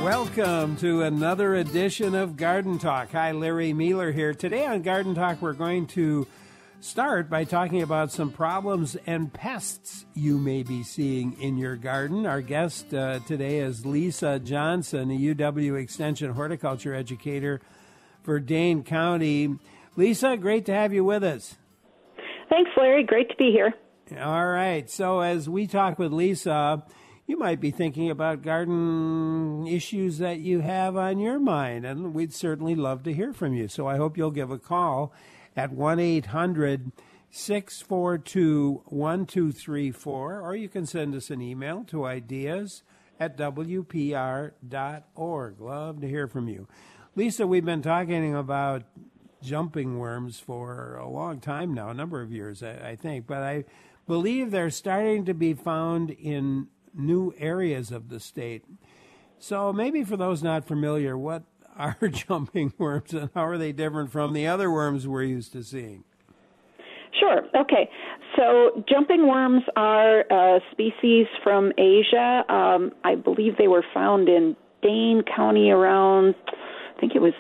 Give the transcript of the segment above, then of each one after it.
Welcome to another edition of Garden Talk. Hi, Larry Mueller here. Today on Garden Talk, we're going to start by talking about some problems and pests you may be seeing in your garden. Our guest today is Lisa Johnson, a UW Extension horticulture educator for Dane County. Lisa, great to have you with us. Thanks, Larry. Great to be here. All right. So as we talk with Lisa, you might be thinking about garden issues that you have on your mind, and we'd certainly love to hear from you. So I hope you'll give a call at 1-800-642-1234, or you can send us an email to ideas@wpr.org. Love to hear from you. Lisa, we've been talking about jumping worms for a long time now, a number of years, I think, but I believe they're starting to be found in new areas of the state. So maybe for those not familiar, what are jumping worms and how are they different from the other worms we're used to seeing? Sure. Okay. So jumping worms are a species from Asia. I believe they were found in Dane County around, I think it was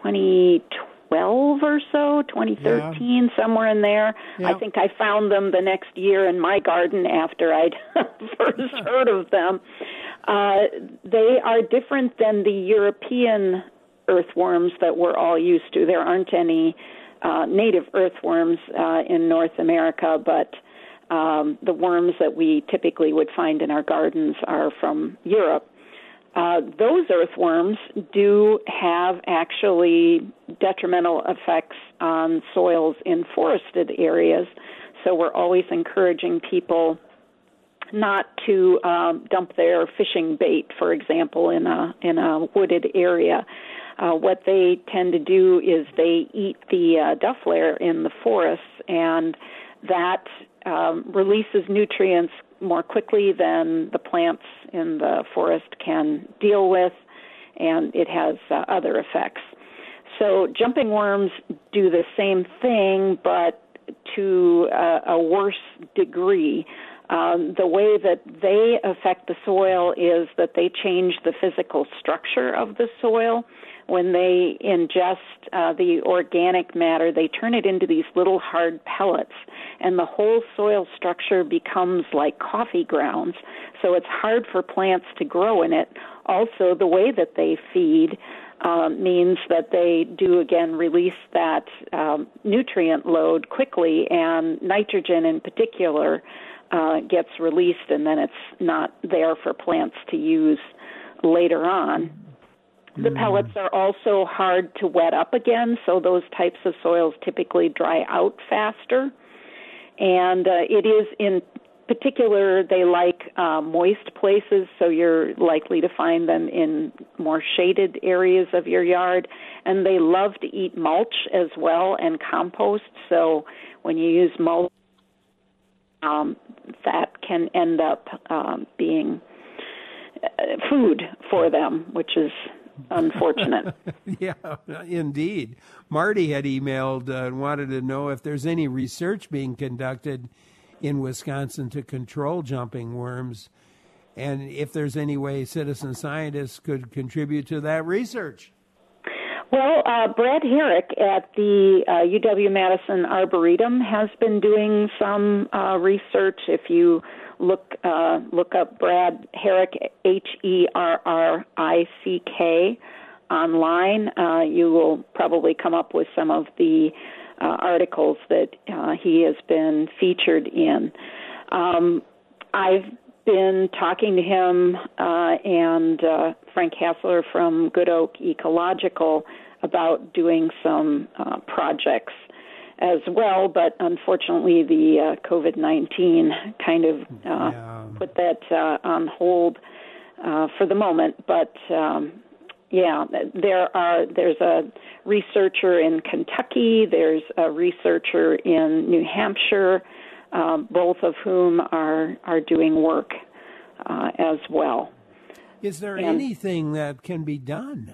2012 or so, 2013, somewhere in there. Yeah. I think I found them the next year in my garden after I'd first heard of them. They are different than the European earthworms that we're all used to. There aren't any native earthworms in North America, but the worms that we typically would find in our gardens are from Europe. Those earthworms do have actually detrimental effects on soils in forested areas, so we're always encouraging people not to dump their fishing bait, for example, in a wooded area. What they tend to do is they eat the duff layer in the forests, and that releases nutrients more quickly than the plants in the forest can deal with, and it has other effects. So jumping worms do the same thing, but to a worse degree. The way that they affect the soil is that they change the physical structure of the soil. When they ingest the organic matter, they turn it into these little hard pellets, and the whole soil structure becomes like coffee grounds, so it's hard for plants to grow in it. Also, the way that they feed means that they do, again, release that nutrient load quickly, and nitrogen in particular gets released, and then it's not there for plants to use later on. The pellets are also hard to wet up again, so those types of soils typically dry out faster. And it is in particular, they like moist places, so you're likely to find them in more shaded areas of your yard. And they love to eat mulch as well and compost, so when you use mulch, that can end up being food for them, which is unfortunate. Yeah, indeed. Marty had emailed and wanted to know if there's any research being conducted in Wisconsin to control jumping worms, and if there's any way citizen scientists could contribute to that research. Well, Brad Herrick at the UW-Madison Arboretum has been doing some research. If you look up Brad Herrick, Herrick, online, you will probably come up with some of the articles that he has been featured in. I've been talking to him and Frank Hassler from Good Oak Ecological about doing some projects as well, but unfortunately the COVID-19 kind of put that on hold for the moment. But there's a researcher in Kentucky, there's a researcher in New Hampshire, both of whom are doing work as well. Is there anything that can be done?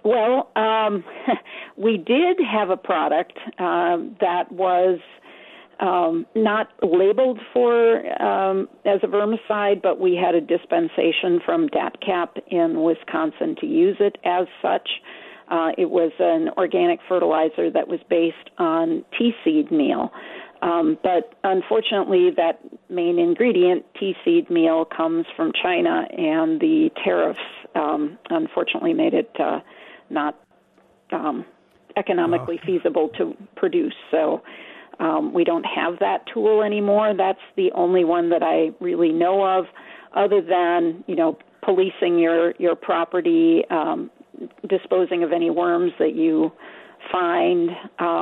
Well, we did have a product that was not labeled for as a vermicide, but we had a dispensation from DATCAP in Wisconsin to use it as such. It was an organic fertilizer that was based on tea seed meal. But unfortunately, that main ingredient, tea seed meal, comes from China, and the tariffs unfortunately made it not economically feasible to produce. So we don't have that tool anymore. That's the only one that I really know of, other than, policing your property, disposing of any worms that you find.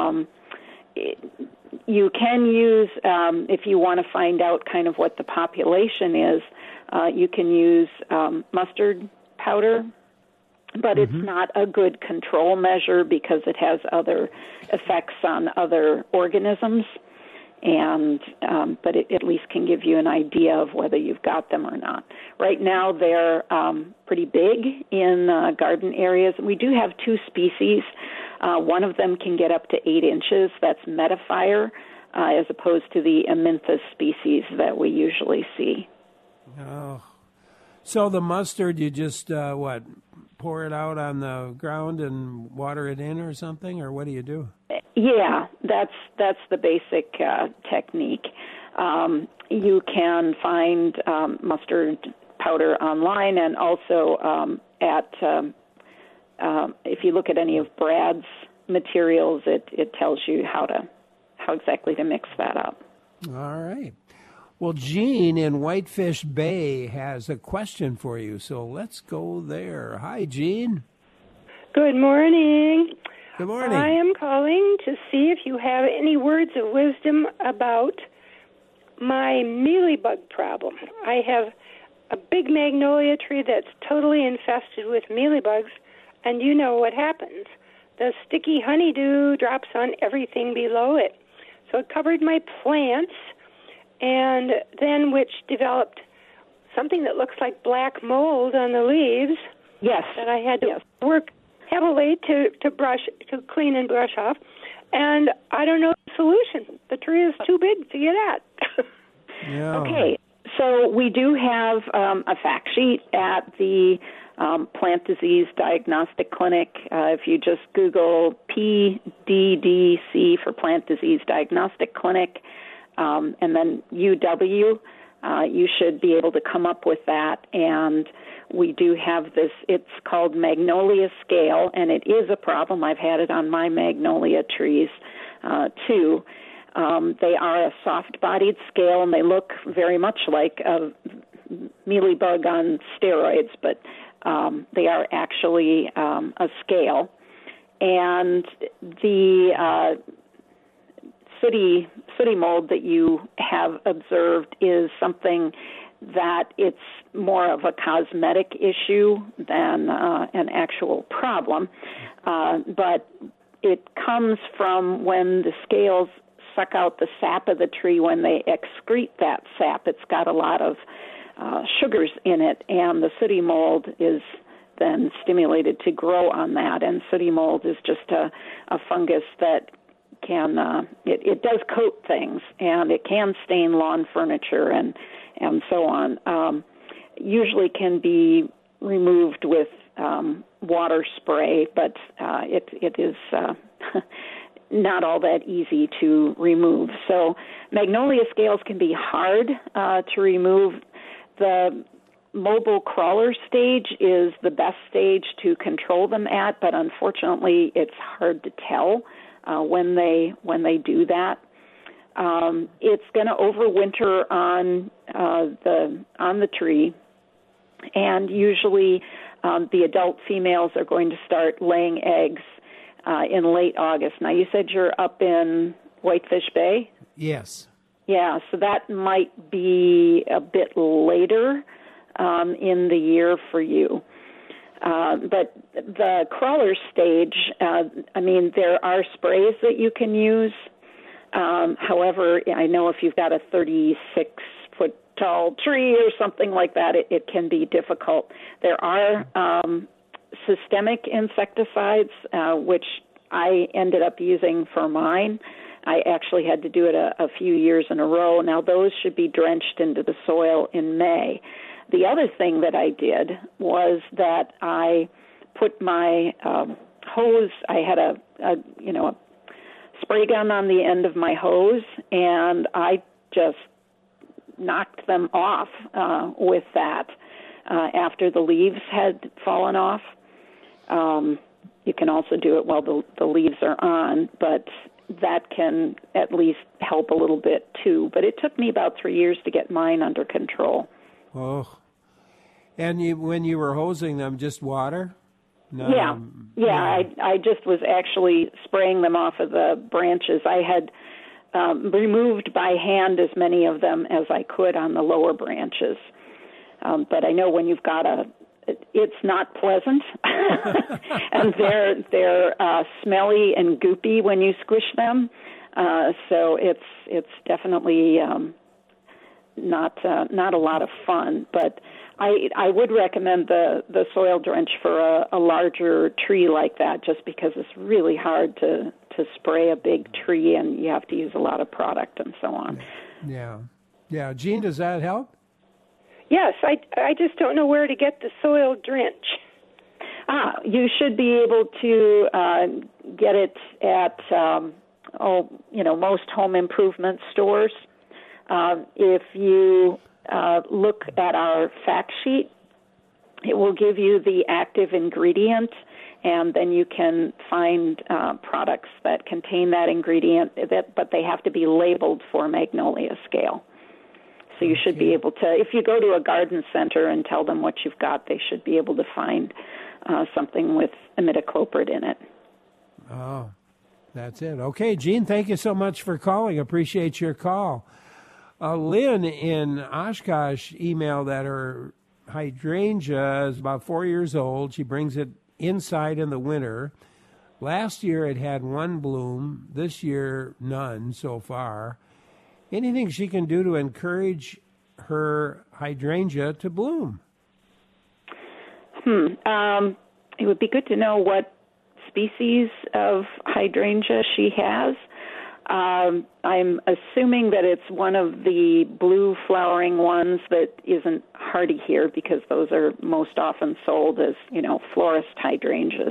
You can use, if you want to find out kind of what the population is, you can use mustard powder, but it's not a good control measure because it has other effects on other organisms, and but it at least can give you an idea of whether you've got them or not. Right now they're pretty big in garden areas. We do have two species. One of them can get up to 8 inches. That's Metafire, as opposed to the Amynthus species that we usually see. Oh. So the mustard, you just, pour it out on the ground and water it in or something, or what do you do? Yeah, that's the basic technique. You can find mustard powder online, and also if you look at any of Brad's materials, it tells you how exactly to mix that up. All right. Well, Jean in Whitefish Bay has a question for you, so let's go there. Hi, Jean. Good morning. Good morning. I am calling to see if you have any words of wisdom about my mealybug problem. I have a big magnolia tree that's totally infested with mealybugs, and you know what happens. The sticky honeydew drops on everything below it. So it covered my plants, and then which developed something that looks like black mold on the leaves. Yes. That I had to work heavily to clean and brush off. And I don't know the solution. The tree is too big to get at. Yeah. Okay. So we do have a fact sheet at the Plant Disease Diagnostic Clinic. If you just Google PDDC for Plant Disease Diagnostic Clinic, and then UW, you should be able to come up with that. And we do have this, it's called Magnolia Scale, and it is a problem. I've had it on my magnolia trees, too. They are a soft-bodied scale, and they look very much like a mealybug on steroids, but they are actually a scale. And the sooty mold that you have observed is something that it's more of a cosmetic issue than an actual problem. But it comes from when the scales suck out the sap of the tree. When they excrete that sap, it's got a lot of sugars in it, and the sooty mold is then stimulated to grow on that. And sooty mold is just a fungus that can it does coat things, and it can stain lawn furniture and so on. Usually can be removed with water spray, but it is not all that easy to remove. So magnolia scales can be hard to remove. The mobile crawler stage is the best stage to control them at, but unfortunately it's hard to tell when they do that. It's going to overwinter on the tree, and usually the adult females are going to start laying eggs in late August. Now, you said you're up in Whitefish Bay? Yes. Yeah, so that might be a bit later in the year for you. But the crawler stage, there are sprays that you can use. However, I know if you've got a 36-foot tall tree or something like that, it can be difficult. There are systemic insecticides, which I ended up using for mine. I actually had to do it a few years in a row. Now, those should be drenched into the soil in May. The other thing that I did was that I put my hose, I had a spray gun on the end of my hose, and I just knocked them off with that after the leaves had fallen off. You can also do it while the leaves are on, but that can at least help a little bit too. But it took me about 3 years to get mine under control. Oh. And when you were hosing them, just water? No. Yeah. I just was actually spraying them off of the branches. I had removed by hand as many of them as I could on the lower branches. But I know when you've got it's not pleasant, and they're smelly and goopy when you squish them. So it's definitely not a lot of fun. But I would recommend the soil drench for a larger tree like that, just because it's really hard to spray a big tree, and you have to use a lot of product and so on. Yeah. Jean, does that help? Yes, I just don't know where to get the soil drench. You should be able to get it at most home improvement stores. If you look at our fact sheet, it will give you the active ingredient, and then you can find products that contain that ingredient, but they have to be labeled for Magnolia scale. So you should be able to, if you go to a garden center and tell them what you've got, they should be able to find something with imidacloprid in it. Oh, that's it. Okay, Jean, thank you so much for calling. Appreciate your call. Lynn in Oshkosh emailed that her hydrangea is about 4 years old. She brings it inside in the winter. Last year it had one bloom. This year, none so far. Anything she can do to encourage her hydrangea to bloom? It would be good to know what species of hydrangea she has. I'm assuming that it's one of the blue flowering ones that isn't hardy here, because those are most often sold as, florist hydrangeas.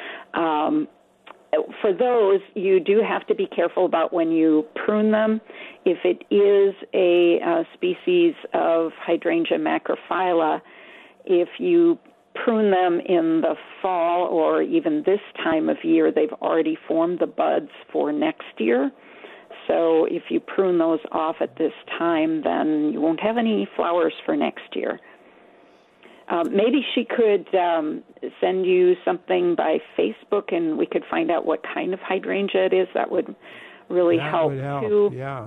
For those, you do have to be careful about when you prune them. If it is a species of Hydrangea macrophylla, if you prune them in the fall or even this time of year, they've already formed the buds for next year. So if you prune those off at this time, then you won't have any flowers for next year. Maybe she could send you something by Facebook, and we could find out what kind of hydrangea it is. That would really help too. Yeah.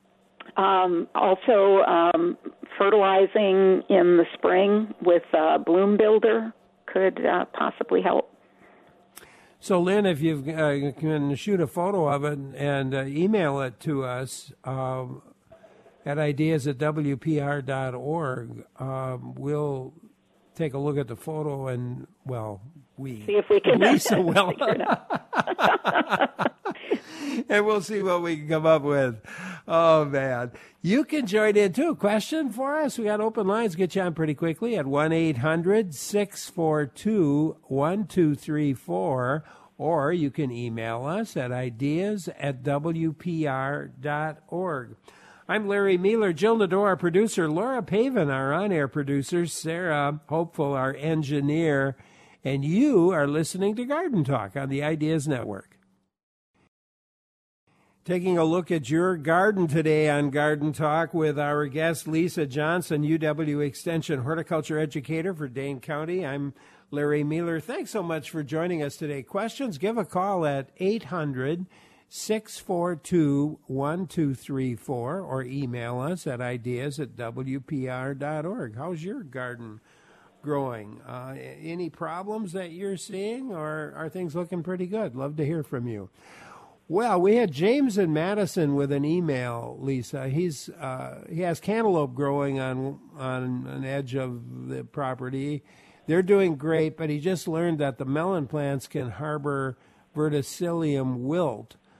Also, fertilizing in the spring with Bloom Builder could possibly help. So, Lynn, if you can shoot a photo of it and email it to us at ideas@wpr.org, we'll take a look at the photo and, see if we can Lisa will. And we'll see what we can come up with. Oh, man. You can join in, too. Question for us? We got open lines. Get you on pretty quickly at 1-800-642-1234. Or you can email us at ideas@wpr.org. I'm Larry Mueller, Jill Nador, our producer, Laura Paven, our on-air producer, Sarah Hopeful, our engineer, and you are listening to Garden Talk on the Ideas Network. Taking a look at your garden today on Garden Talk with our guest, Lisa Johnson, UW Extension horticulture educator for Dane County. I'm Larry Mueller. Thanks so much for joining us today. Questions, give a call at 800-642-1234 or email us at ideas@wpr.org. How's your garden growing? Any problems that you're seeing, or are things looking pretty good? Love to hear from you. Well, we had James in Madison with an email, Lisa. He has cantaloupe growing on an edge of the property. They're doing great, but he just learned that the melon plants can harbor verticillium wilt.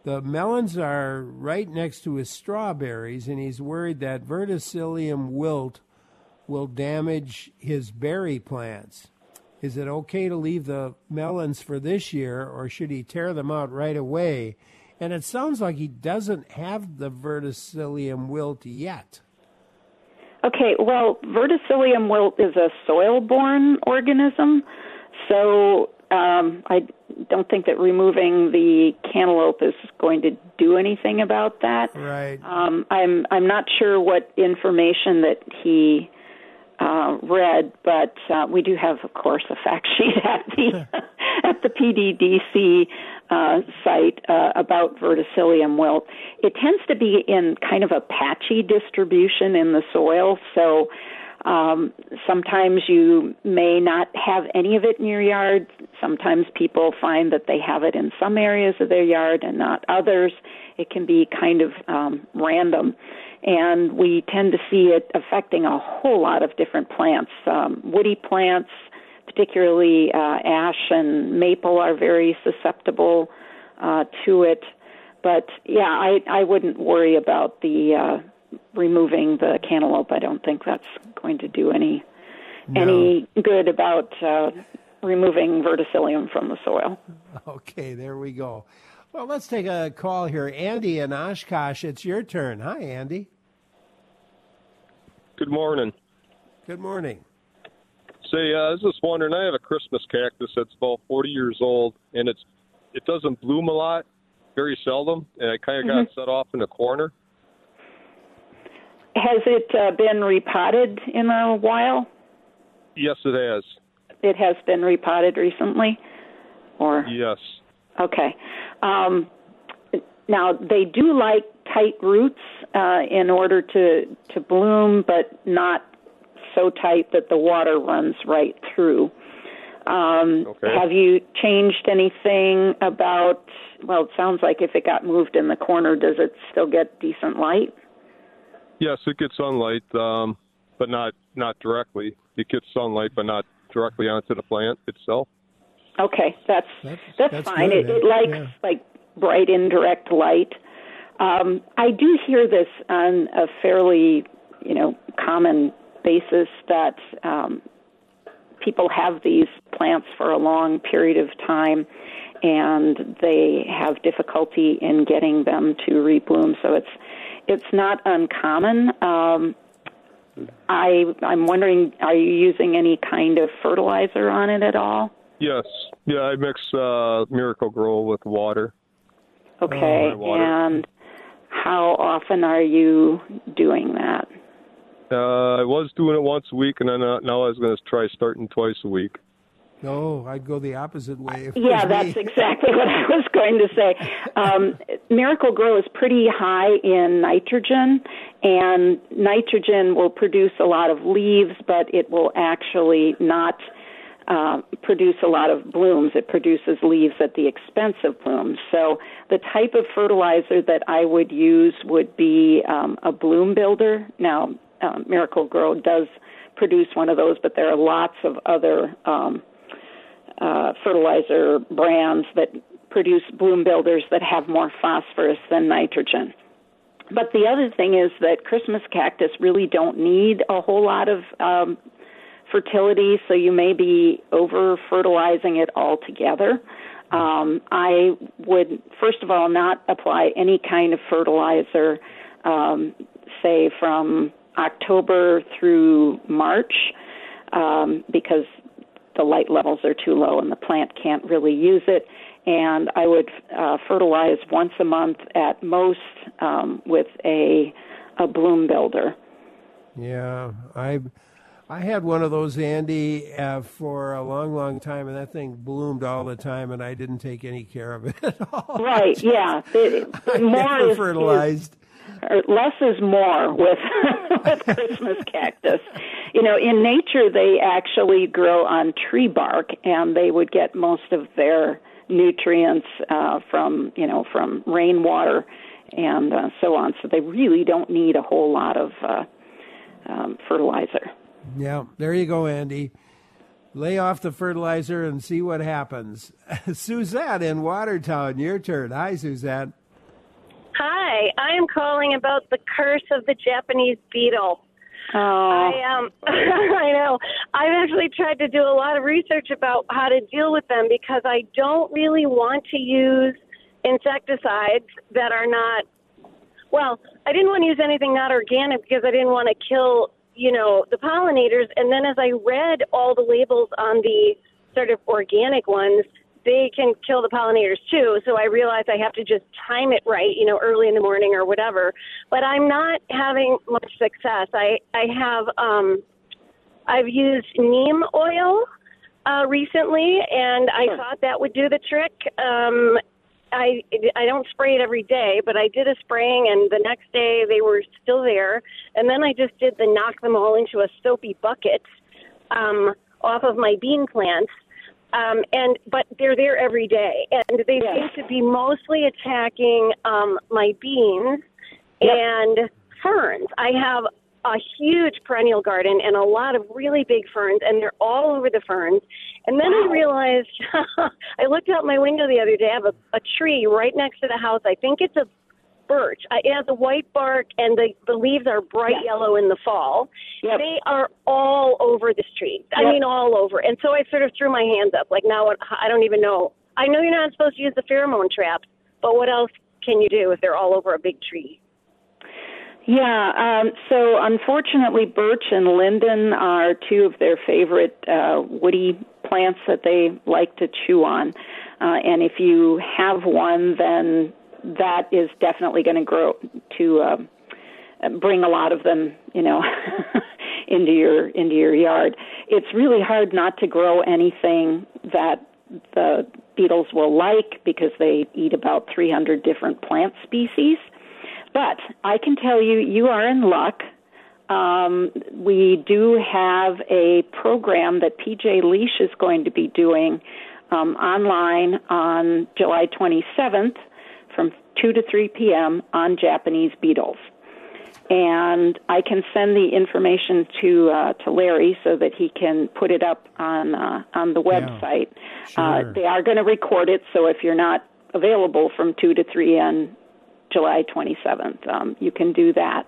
The melons are right next to his strawberries, and he's worried that verticillium wilt will damage his berry plants. Is it okay to leave the melons for this year, or should he tear them out right away? And it sounds like he doesn't have the verticillium wilt yet. Okay, well, verticillium wilt is a soil-borne organism, so I don't think that removing the cantaloupe is going to do anything about that. Right. I'm not sure what information that he read, but we do have, of course, a fact sheet at the at the PDDC site about verticillium wilt. It tends to be in kind of a patchy distribution in the soil, so sometimes you may not have any of it in your yard. Sometimes people find that they have it in some areas of their yard and not others. It can be kind of random. And we tend to see it affecting a whole lot of different plants. Woody plants, particularly ash and maple, are very susceptible to it. But, yeah, I wouldn't worry about the removing the cantaloupe. I don't think that's going to do any good about removing verticillium from the soil. Okay, there we go. Well, let's take a call here. Andy in Oshkosh, it's your turn. Hi, Andy. Good morning. Good morning. Say, I was just wondering, I have a Christmas cactus that's about 40 years old, and it doesn't bloom a lot, very seldom, and I kind of got set off in a corner. Has it been repotted in a while? Yes, it has. It has been repotted recently? Or Yes. Okay. Now, they do like tight roots in order to bloom, but not so tight that the water runs right through. Okay. Have you changed anything about, well, it sounds like if it got moved in the corner, does it still get decent light? Yes, it gets sunlight, but not directly. It gets sunlight, but not directly onto the plant itself. Okay, that's fine. Good. It likes like bright indirect light. I do hear this on a fairly, common basis that people have these plants for a long period of time, and they have difficulty in getting them to rebloom. So it's not uncommon. I'm wondering, are you using any kind of fertilizer on it at all? Yes. Yeah, I mix Miracle-Gro with water. Okay, and how often are you doing that? I was doing it once a week, and then now I was going to try starting twice a week. No, I'd go the opposite way. Yeah, that's exactly what I was going to say. Miracle-Gro is pretty high in nitrogen, and nitrogen will produce a lot of leaves, but it will actually not produce a lot of blooms. It produces leaves at the expense of blooms. So the type of fertilizer that I would use would be a bloom builder. Now, Miracle-Gro does produce one of those, but there are lots of other fertilizer brands that produce bloom builders that have more phosphorus than nitrogen. But the other thing is that Christmas cactus really don't need a whole lot of fertility, so you may be over-fertilizing it altogether. I would, first of all, not apply any kind of fertilizer, say, from October through March, because the light levels are too low and the plant can't really use it. And I would fertilize once a month at most with a bloom builder. Yeah, I had one of those, Andy, for a long, long time, and that thing bloomed all the time, and I didn't take any care of it at all. Right, yeah. More fertilized. Less is more with Christmas cactus. In nature, they actually grow on tree bark, and they would get most of their nutrients from rainwater and so on. So they really don't need a whole lot of fertilizer. Yeah, there you go, Andy. Lay off the fertilizer and see what happens. Suzette in Watertown, your turn. Hi, Suzette. Hi, I am calling about the curse of the Japanese beetle. Oh. I know. I've actually tried to do a lot of research about how to deal with them because I don't really want to use insecticides that are not, well, I didn't want to use anything not organic because I didn't want to kill, the pollinators. And then as I read all the labels on the sort of organic ones, they can kill the pollinators too. So I realized I have to just time it right, early in the morning or whatever. But I'm not having much success. I've used neem oil recently, and I thought that would do the trick. I don't spray it every day, but I did a spraying, and the next day they were still there. And then I just did the knock them all into a soapy bucket off of my bean plants. But they're there every day, and they seem to be mostly attacking my beans and ferns. I have a huge perennial garden and a lot of really big ferns, and they're all over the ferns. And then I realized, I looked out my window the other day. I have a tree right next to the house. I think it's a birch. It has a white bark, and the leaves are bright yellow in the fall. Yep. They are all over this tree. I mean, all over. And so I sort of threw my hands up. Like, now I don't even know. I know you're not supposed to use the pheromone traps, but what else can you do if they're all over a big tree? Yeah, so unfortunately, birch and linden are two of their favorite woody plants that they like to chew on. And if you have one, then that is definitely going to grow to bring a lot of them, into your yard. It's really hard not to grow anything that the beetles will like because they eat about 300 different plant species. But I can tell you, you are in luck. We do have a program that PJ Leash is going to be doing online on July 27th from 2 to 3 p.m. on Japanese beetles. And I can send the information to Larry so that he can put it up on the website. Yeah, sure. They are going to record it, so if you're not available from 2 to 3 on July 27th, you can do that.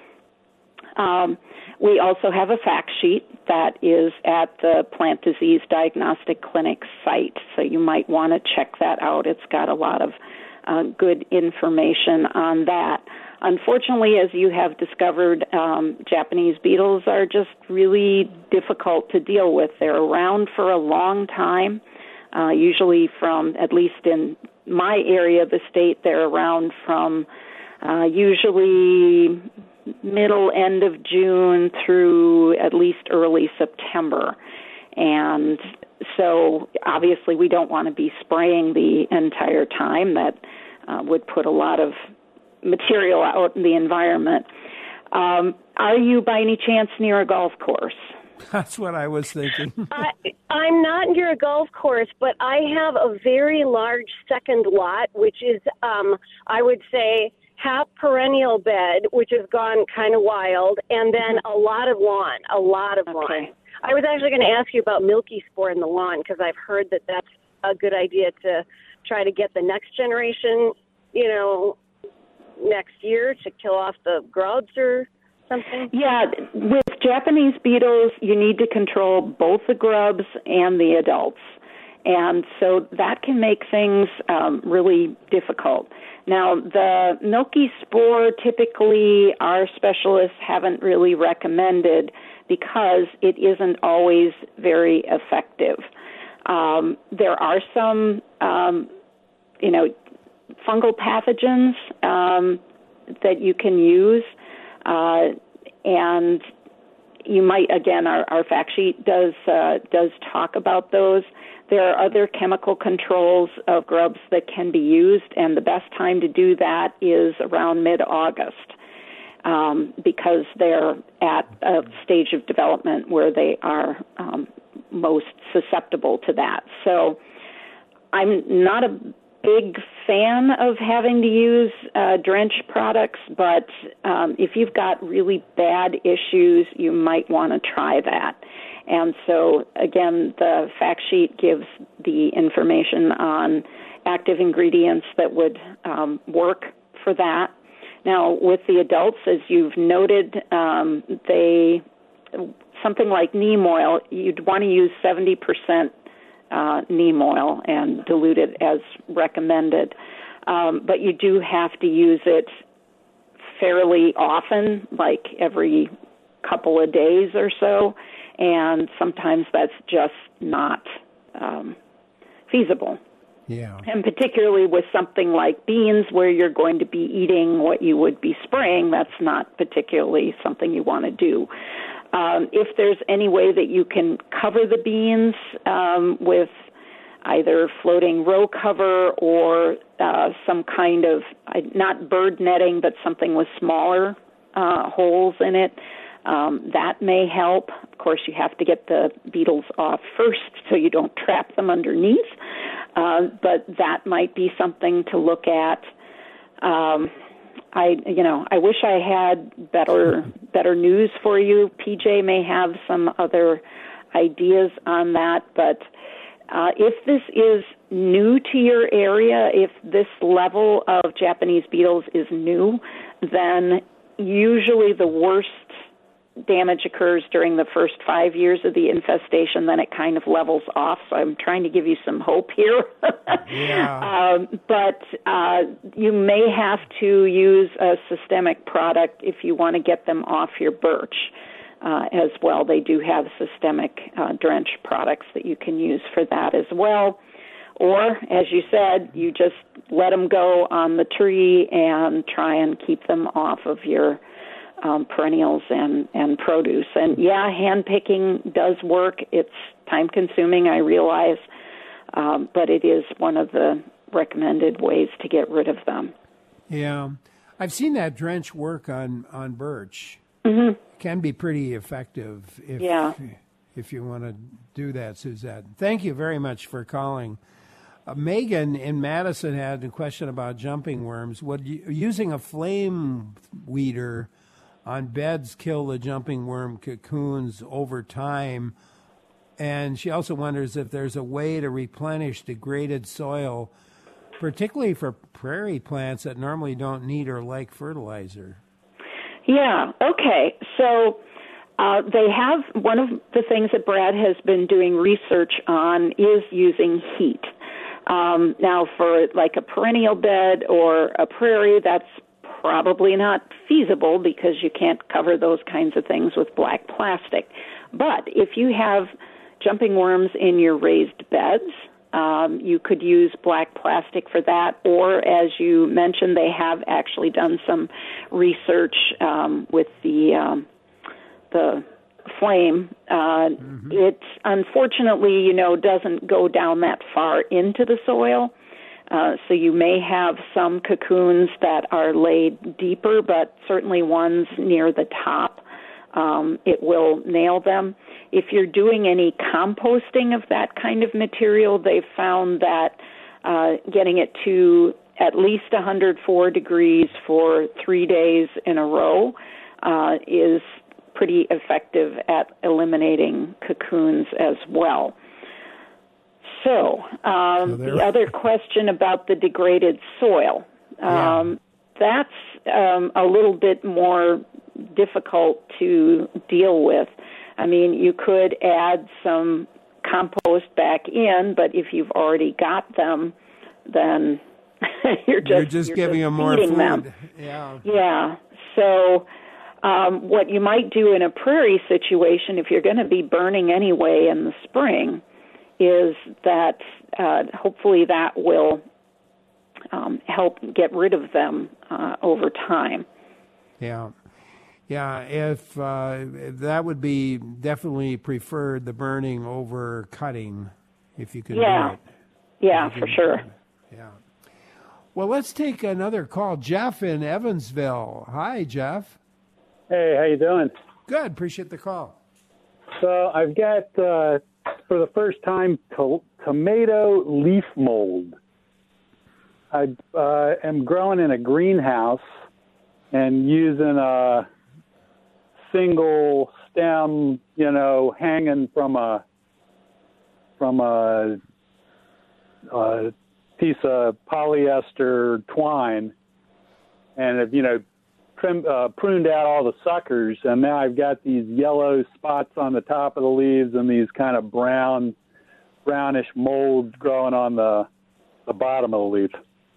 We also have a fact sheet that is at the Plant Disease Diagnostic Clinic site, so you might want to check that out. It's got a lot of good information on that. Unfortunately, as you have discovered, Japanese beetles are just really difficult to deal with. They're around for a long time, usually from, at least in my area of the state, they're around from usually end of June through at least early September. And so obviously we don't want to be spraying the entire time. That would put a lot of material out in the environment. Are you by any chance near a golf course? That's what I was thinking. I'm not near a golf course, but I have a very large second lot, which is, I would say, half perennial bed, which has gone kind of wild, and then a lot of lawn, lawn. I was actually going to ask you about milky spore in the lawn because I've heard that that's a good idea to try to get the next generation, next year to kill off the grubs or something. Yeah, with Japanese beetles, you need to control both the grubs and the adults. And so that can make things really difficult. Now, the milky spore, typically our specialists haven't really recommended because it isn't always very effective. There are some, fungal pathogens that you can use, and you might, again, our fact sheet does talk about those. There are other chemical controls of grubs that can be used, and the best time to do that is around mid-August because they're at a stage of development where they are most susceptible to that. So I'm not a big fan of having to use drench products, but if you've got really bad issues, you might want to try that. And so, again, the fact sheet gives the information on active ingredients that would work for that. Now, with the adults, as you've noted, something like neem oil, you'd want to use 70% neem oil and dilute it as recommended. But you do have to use it fairly often, like every couple of days or so, and sometimes that's just not feasible. Yeah. And particularly with something like beans, where you're going to be eating what you would be spraying, that's not particularly something you want to do. If there's any way that you can cover the beans with either floating row cover or some kind of, not bird netting, but something with smaller holes in it, that may help. Of course, you have to get the beetles off first so you don't trap them underneath. But that might be something to look at. I wish I had better news for you. PJ may have some other ideas on that, but if this is new to your area, if this level of Japanese beetles is new, then usually the worst damage occurs during the first 5 years of the infestation, then it kind of levels off. So I'm trying to give you some hope here. Yeah. But you may have to use a systemic product if you want to get them off your birch as well. They do have systemic drench products that you can use for that as well. Or, as you said, you just let them go on the tree and try and keep them off of your perennials and produce. And yeah, hand picking does work. It's time consuming, I realize, but it is one of the recommended ways to get rid of them. Yeah. I've seen that drench work on birch. Mm-hmm. It can be pretty effective if you want to do that, Suzette. Thank you very much for calling. Megan in Madison had a question about jumping worms. Would using a flame weeder on beds kill the jumping worm cocoons over time? And she also wonders if there's a way to replenish degraded soil, particularly for prairie plants that normally don't need or like fertilizer. Yeah, okay. So they have, one of the things that Brad has been doing research on is using heat. Now, for like a perennial bed or a prairie, that's probably not feasible because you can't cover those kinds of things with black plastic. But if you have jumping worms in your raised beds, you could use black plastic for that, or as you mentioned, they have actually done some research with the flame. It unfortunately, doesn't go down that far into the soil. So you may have some cocoons that are laid deeper, but certainly ones near the top, it will nail them. If you're doing any composting of that kind of material, they've found that getting it to at least 104 degrees for 3 days in a row is pretty effective at eliminating cocoons as well. So the other question about the degraded soil, that's a little bit more difficult to deal with. I mean, you could add some compost back in, but if you've already got them, then you're just giving them more food. Them. Yeah. Yeah. So what you might do in a prairie situation, if you're going to be burning anyway in the spring, is that hopefully that will help get rid of them over time. Yeah. Yeah, if that would be definitely preferred, the burning over cutting, if you could do it. Yeah, for sure. Yeah. Well, let's take another call. Jeff in Evansville. Hi, Jeff. Hey, how you doing? Good. Appreciate the call. So I've got, for the first time, tomato leaf mold. I am growing in a greenhouse and using a single stem, hanging from a piece of polyester twine, and have, pruned out all the suckers, and now I've got these yellow spots on the top of the leaves and these kind of brownish mold growing on the bottom of the leaf.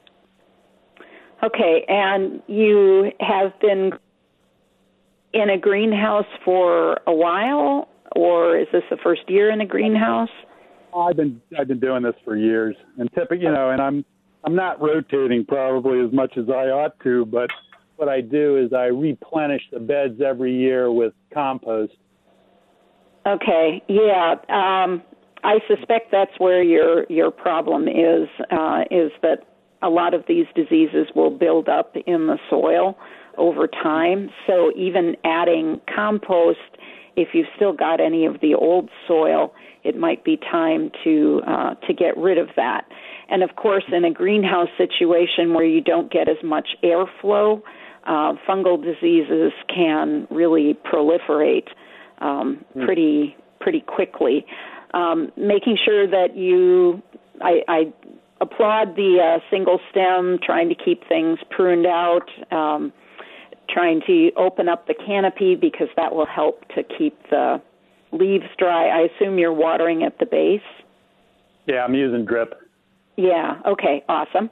Okay, and you have been in a greenhouse for a while, or is this the first year in a greenhouse? I've been doing this for years, and typically, and I'm not rotating probably as much as I ought to, but what I do is I replenish the beds every year with compost. Okay, yeah. I suspect that's where your problem is that a lot of these diseases will build up in the soil over time. So even adding compost, if you've still got any of the old soil, it might be time to get rid of that. And of course, in a greenhouse situation where you don't get as much airflow, fungal diseases can really proliferate pretty quickly. Making sure that I applaud the single stem, trying to keep things pruned out, trying to open up the canopy because that will help to keep the leaves dry. I assume you're watering at the base? Yeah, I'm using drip. Yeah, okay, awesome.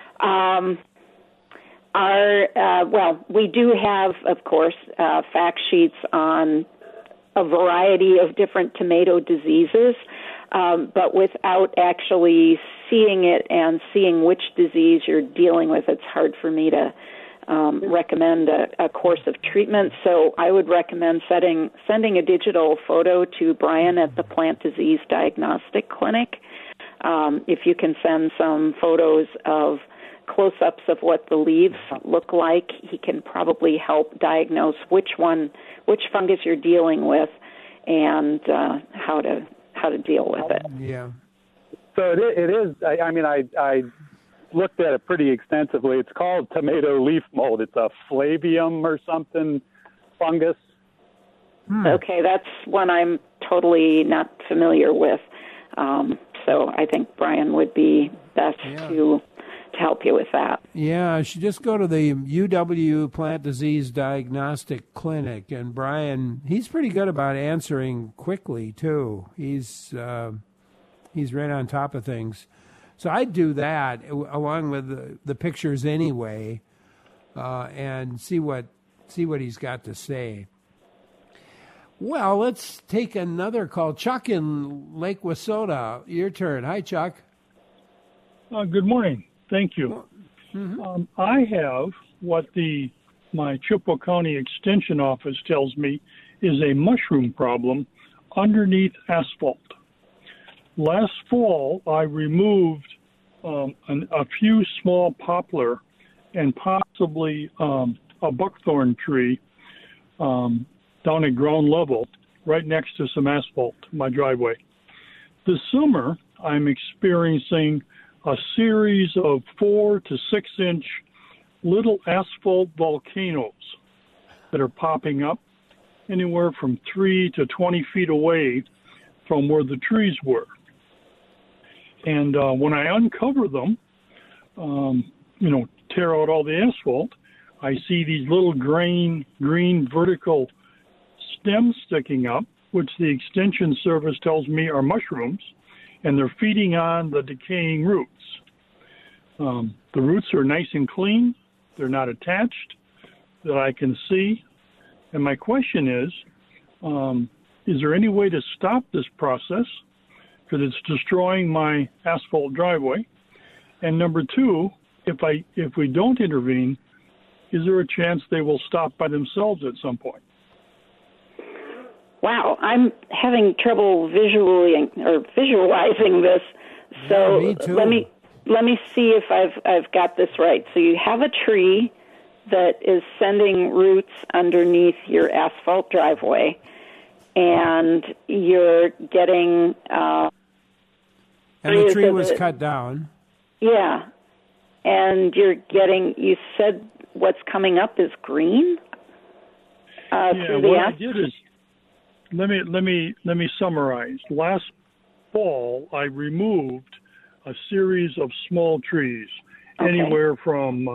We do have, of course, fact sheets on a variety of different tomato diseases, but without actually seeing it and seeing which disease you're dealing with, it's hard for me to recommend a course of treatment. So I would recommend sending a digital photo to Brian at the Plant Disease Diagnostic Clinic. If you can send some photos of close-ups of what the leaves look like, he can probably help diagnose which fungus you're dealing with and how to deal with it. Yeah. So it is. I looked at it pretty extensively. It's called tomato leaf mold. It's a flavium or something fungus. Okay, that's one I'm totally not familiar with. So I think Brian would be best to help you with that. Yeah, you should just go to the UW Plant Disease Diagnostic Clinic, and Brian, he's pretty good about answering quickly too. He's right on top of things. So I'd do that along with the pictures anyway, and see what he's got to say. Well, let's take another call. Chuck in Lake Wissota, your turn. Hi, Chuck. Good morning. Thank you. Mm-hmm. I have what my Chippewa County Extension Office tells me is a mushroom problem underneath asphalt. Last fall, I removed a few small poplar and possibly a buckthorn tree down at ground level right next to some asphalt in my driveway. This summer, I'm experiencing a series of 4 to 6 inch little asphalt volcanoes that are popping up anywhere from 3 to 20 feet away from where the trees were. And when I uncover them, tear out all the asphalt, I see these little green vertical stems sticking up, which the Extension Service tells me are mushrooms, and they're feeding on the decaying roots. The roots are nice and clean. They're not attached that I can see. And my question is there any way to stop this process? Because it's destroying my asphalt driveway. And number two, if we don't intervene, is there a chance they will stop by themselves at some point? Wow, I'm having trouble visualizing this. So me too. let me see if I've got this right. So you have a tree that is sending roots underneath your asphalt driveway, and you're getting. And the tree was cut down. Yeah, and you're getting. You said what's coming up is green. Through the what I did is. Let me summarize. Last fall, I removed a series of small trees, anywhere from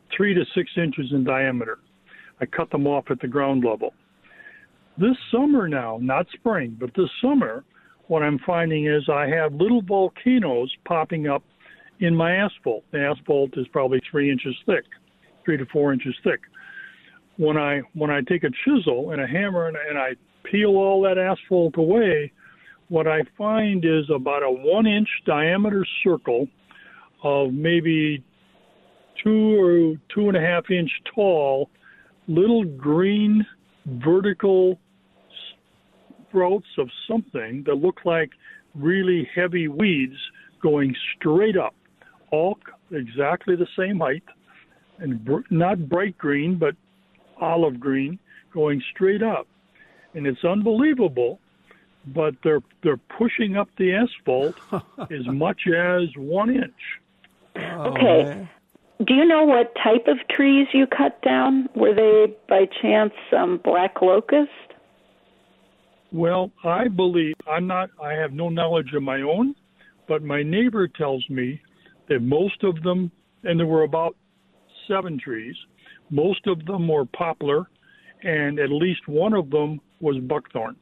3 to 6 inches in diameter. I cut them off at the ground level. This summer now, not spring, but this summer, what I'm finding is I have little volcanoes popping up in my asphalt. The asphalt is probably 3 inches thick, 3 to 4 inches thick. When I take a chisel and a hammer and I peel all that asphalt away, what I find is about a 1-inch diameter circle of maybe 2 or 2.5 inch tall little green vertical sprouts of something that look like really heavy weeds going straight up, all exactly the same height, and not bright green, but olive green, going straight up. And it's unbelievable, but they're pushing up the asphalt as much as 1 inch. Okay. Man. Do you know what type of trees you cut down? Were they, by chance, black locust? Well, I believe I have no knowledge of my own, but my neighbor tells me that most of them, and there were about 7 trees, most of them were poplar, and at least one of them was buckthorn.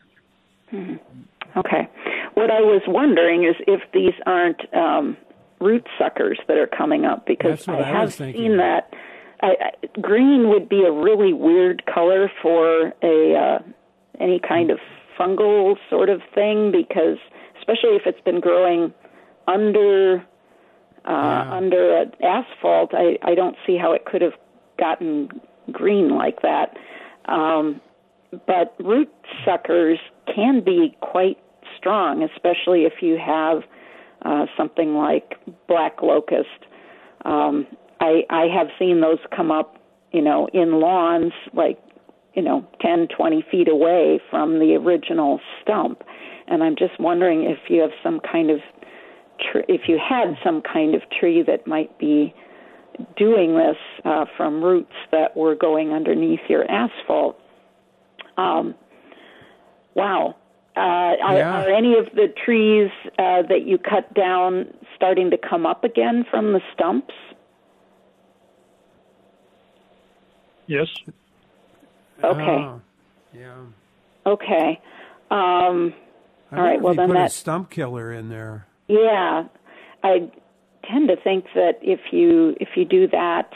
Okay. What I was wondering is if these aren't root suckers that are coming up, because I have seen that. Green would be a really weird color for any kind of fungal sort of thing, because especially if it's been growing under asphalt, I don't see how it could have gotten green like that. But root suckers can be quite strong, especially if you have something like black locust. I have seen those come up, in lawns, like, 10, 20 feet away from the original stump. And I'm just wondering if you have some kind of if you had some kind of tree that might be doing this from roots that were going underneath your asphalt. Wow. Are any of the trees that you cut down starting to come up again from the stumps? Yes. Okay. Yeah. Okay. All right. Well, then put that a stump killer in there. Yeah, I tend to think that if you do that,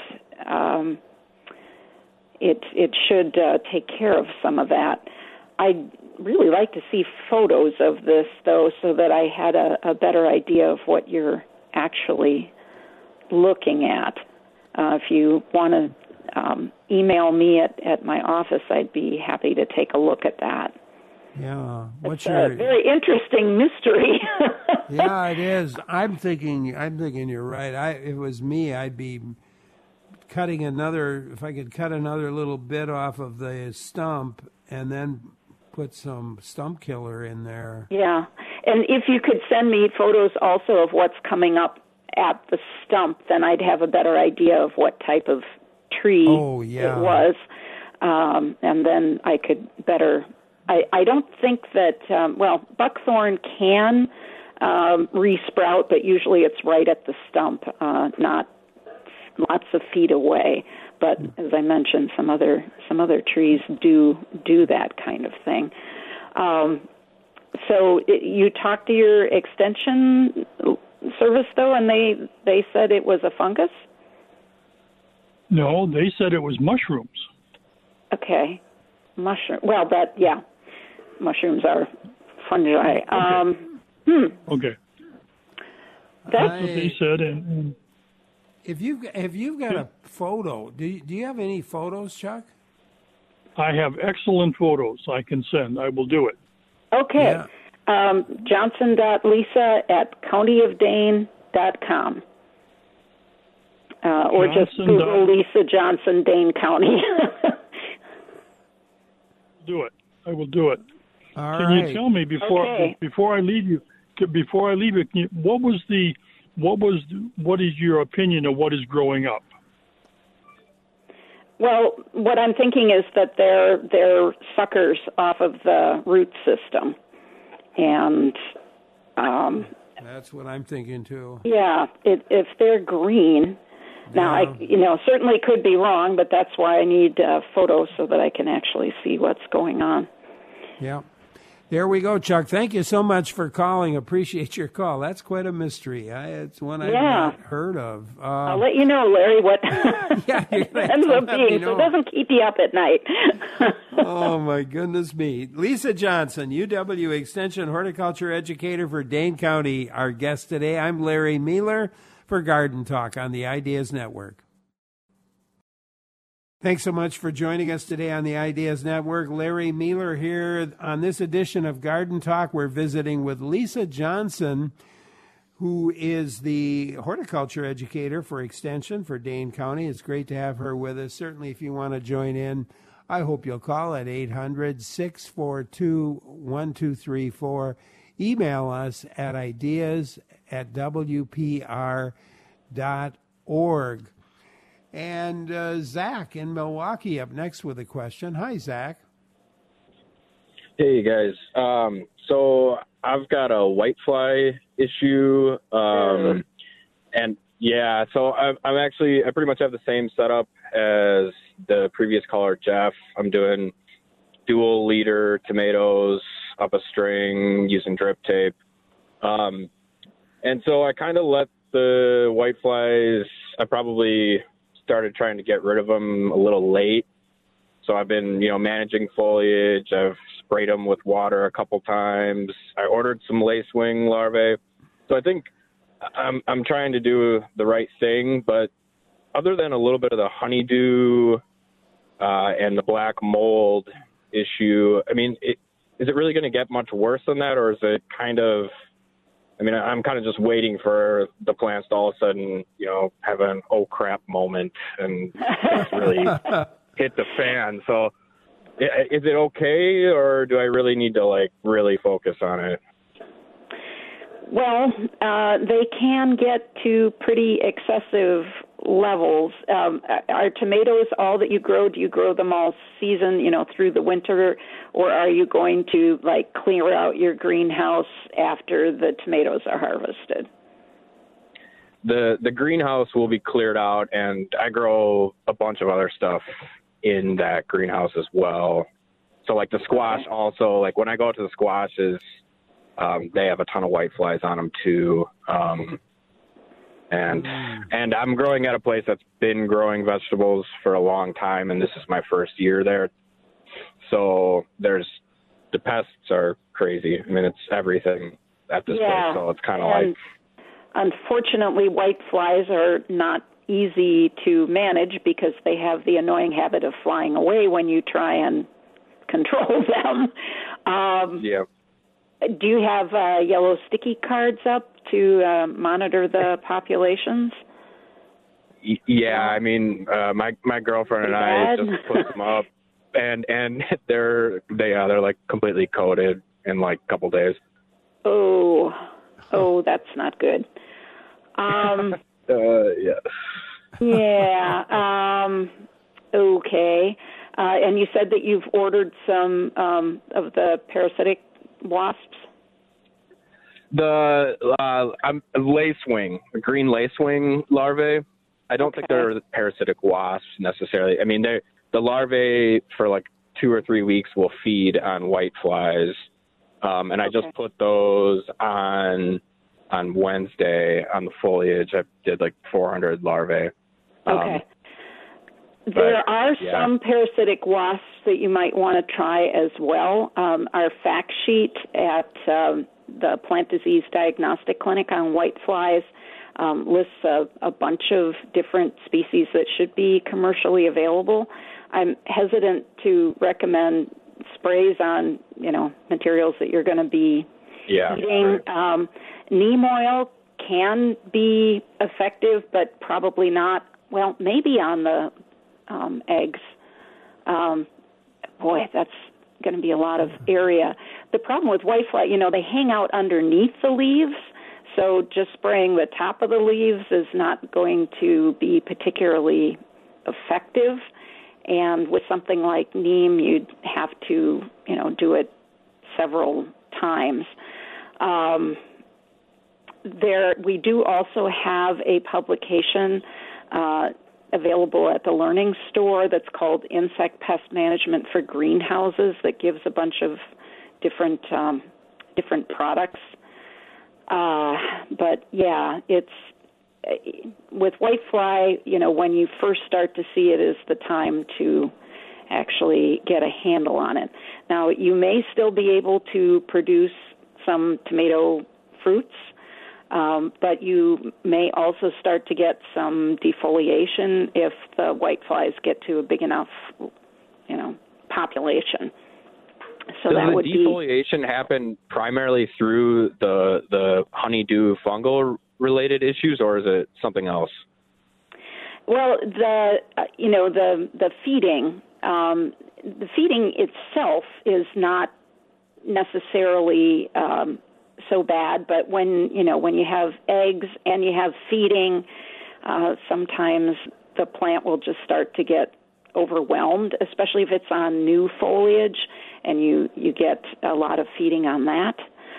it should take care of some of that. I'd really like to see photos of this, though, so that I had a better idea of what you're actually looking at. If you want to email me at my office, I'd be happy to take a look at that. Yeah. It's a very interesting mystery. Yeah, it is. I'm thinking you're right. If it was me, I'd be cutting if I could cut another little bit off of the stump and then put some stump killer in there. Yeah. And if you could send me photos also of what's coming up at the stump, then I'd have a better idea of what type of tree it was. And then I could better... I don't think that, buckthorn can resprout, but usually it's right at the stump, not lots of feet away. But as I mentioned, some other trees do that kind of thing. So you talked to your extension service, though, and they said it was a fungus? No, they said it was mushrooms. Okay. Mushrooms are fungi. Okay. That's what they said. And if you've got a photo, do you have any photos, Chuck? I have excellent photos I can send. I will do it. Okay. Yeah. Johnson.Lisa@countyofdane.com. Or just Google Lisa Johnson, Dane County. Do it. I will do it. All Can right. you tell me before I leave you? What is your opinion of what is growing up? Well, what I'm thinking is that they're suckers off of the root system, and that's what I'm thinking too. Yeah, if they're green, Now, I certainly could be wrong, but that's why I need photos so that I can actually see what's going on. Yeah. There we go, Chuck. Thank you so much for calling. Appreciate your call. That's quite a mystery. It's one I've not heard of. I'll let you know, Larry, what it ends up being, so it doesn't keep you up at night. Oh, my goodness me. Lisa Johnson, UW Extension Horticulture Educator for Dane County, our guest today. I'm Larry Mueller for Garden Talk on the Ideas Network. Thanks so much for joining us today on the Ideas Network. Larry Mueller here on this edition of Garden Talk. We're visiting with Lisa Johnson, who is the horticulture educator for Extension for Dane County. It's great to have her with us. Certainly, if you want to join in, I hope you'll call at 800-642-1234. Email us at ideas@wpr.org. And Zach in Milwaukee up next with a question. Hi, Zach. Hey, guys. So I've got a whitefly issue. So I pretty much have the same setup as the previous caller, Jeff. I'm doing dual leader tomatoes up a string using drip tape. And so I kind of let the whiteflies, I probably started trying to get rid of them a little late. So I've been, managing foliage. I've sprayed them with water a couple times. I ordered some lacewing larvae. So I think I'm trying to do the right thing, but other than a little bit of the honeydew and the black mold issue, I mean, is it really going to get much worse than that, or is it kind of, I'm kind of just waiting for the plants to all of a sudden, have an oh crap moment and really hit the fan. So is it okay, or do I really need to really focus on it? Well, they can get to pretty excessive levels. Are tomatoes all that you grow? Do you grow them all season, through the winter, or are you going to clear out your greenhouse after the tomatoes are harvested? The greenhouse will be cleared out, and I grow a bunch of other stuff in that greenhouse as well. So the squash also, when I go to the squashes, they have a ton of whiteflies on them too. And I'm growing at a place that's been growing vegetables for a long time, and this is my first year there. So the pests are crazy. It's everything at this place. So it's kind of unfortunately, whiteflies are not easy to manage because they have the annoying habit of flying away when you try and control them. Do you have yellow sticky cards up to monitor the populations? Yeah, my girlfriend and I just put them up, and they're completely coated in a couple days. Oh, that's not good. Yeah. Yeah. Okay. And you said that you've ordered some of the parasitic wasps? The lacewing, green lacewing larvae. I don't think they're parasitic wasps necessarily. The larvae for 2 or 3 weeks will feed on whiteflies, and I just put those on Wednesday on the foliage. I did 400 larvae. There are some parasitic wasps that you might want to try as well. Our fact sheet at the Plant Disease Diagnostic Clinic on whiteflies lists a bunch of different species that should be commercially available. I'm hesitant to recommend sprays on, materials that you're going to be eating. Neem oil can be effective, but probably not, maybe on the eggs. That's going to be a lot of area. The problem with whitefly, they hang out underneath the leaves, so just spraying the top of the leaves is not going to be particularly effective. And with something like neem, you'd have to, do it several times. We do also have a publication available at the Learning Store that's called Insect Pest Management for Greenhouses that gives a bunch of different products. But yeah, it's with whitefly, when you first start to see it is the time to actually get a handle on it. Now, you may still be able to produce some tomato fruits, but you may also start to get some defoliation if the whiteflies get to a big enough, population. So does the defoliation happen primarily through the honeydew fungal related issues, or is it something else? Well, the feeding, the feeding itself is not necessarily so bad, but when you have eggs and you have feeding, sometimes the plant will just start to get overwhelmed, especially if it's on new foliage and you get a lot of feeding on that.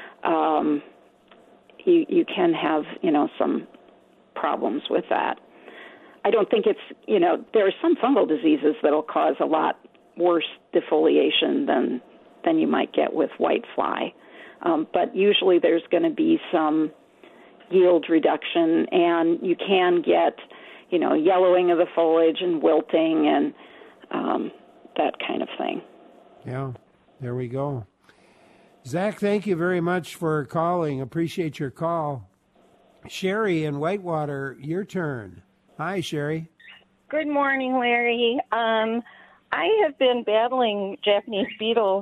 You can have, some problems with that. I don't think it's, there are some fungal diseases that'll cause a lot worse defoliation than you might get with whitefly. But usually there's going to be some yield reduction, and you can get, yellowing of the foliage and wilting and that kind of thing. Yeah, there we go. Zach, thank you very much for calling. Appreciate your call. Sherry in Whitewater, your turn. Hi, Sherry. Good morning, Larry. I have been battling Japanese beetles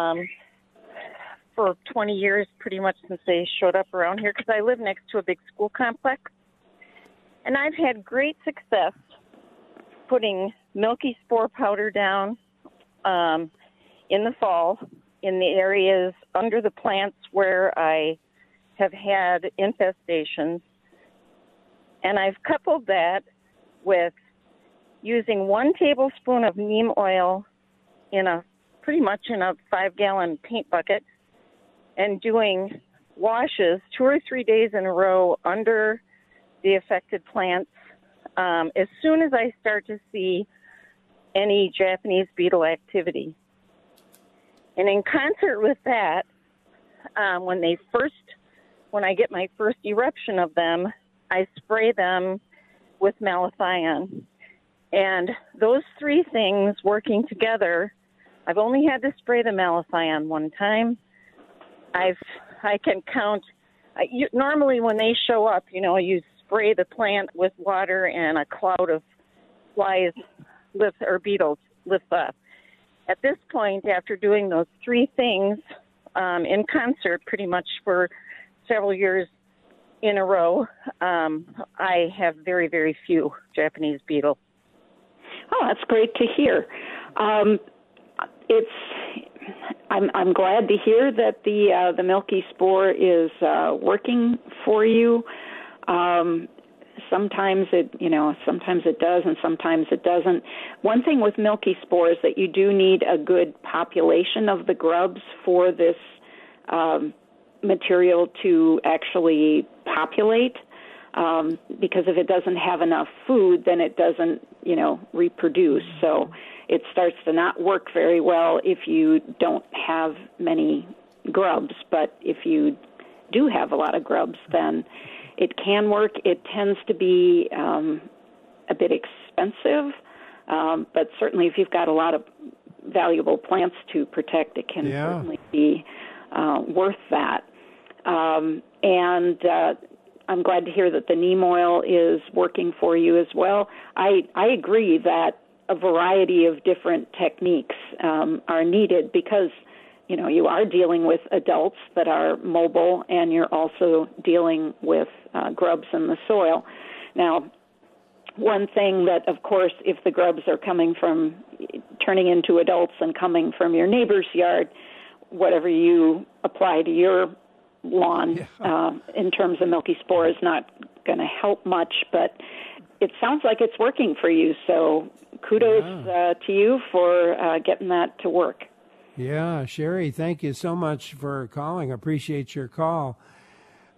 for 20 years, pretty much since they showed up around here, because I live next to a big school complex. And I've had great success putting milky spore powder down in the fall in the areas under the plants where I have had infestations. And I've coupled that with using 1 tablespoon of neem oil pretty much in a 5-gallon paint bucket, and doing washes 2 or 3 days in a row under the affected plants as soon as I start to see any Japanese beetle activity. And in concert with that, when I get my first eruption of them, I spray them with malathion. And those 3 things working together, I've only had to spray the malathion 1 time. I can count. Normally when they show up, you spray the plant with water and a cloud of flies beetles lifts up. At this point, after doing those 3 things in concert pretty much for several years in a row, I have very, very few Japanese beetles. Oh, that's great to hear. I'm glad to hear that the milky spore is working for you. Sometimes it does, and sometimes it doesn't. One thing with milky spore is that you do need a good population of the grubs for this material to actually populate. Because if it doesn't have enough food, then it doesn't, reproduce. So it starts to not work very well if you don't have many grubs. But if you do have a lot of grubs, then it can work. It tends to be a bit expensive, but certainly if you've got a lot of valuable plants to protect, it can certainly be worth that. And I'm glad to hear that the neem oil is working for you as well. I agree that a variety of different techniques are needed because, you are dealing with adults that are mobile, and you're also dealing with grubs in the soil. Now, one thing that, of course, if the grubs are turning into adults and coming from your neighbor's yard, whatever you apply to your lawn in terms of milky spore is not going to help much, but it sounds like it's working for you, so kudos to you for getting that to work. Yeah, Sherry, thank you so much for calling. Appreciate your call.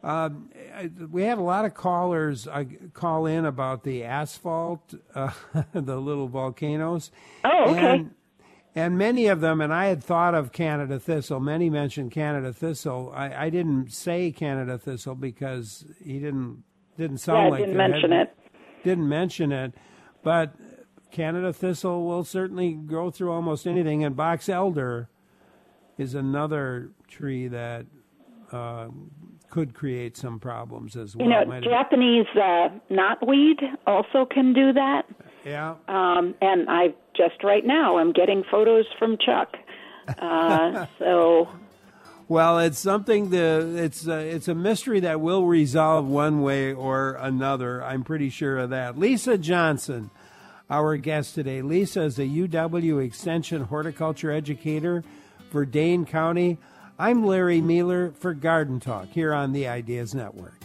We had a lot of callers call in about the asphalt, the little volcanoes. Oh, okay. And many of them, and I had thought of Canada thistle. Many mentioned Canada thistle. I didn't say Canada thistle because he didn't sound like didn't mention it. Didn't mention it, but Canada thistle will certainly grow through almost anything. And box elder is another tree that could create some problems as well. Japanese knotweed also can do that. Yeah. And I just right now I'm getting photos from Chuck. So. Well, it's something it's a mystery that will resolve one way or another. I'm pretty sure of that. Lisa Johnson, our guest today. Lisa is a UW Extension horticulture educator for Dane County. I'm Larry Mueller for Garden Talk here on the Ideas Network.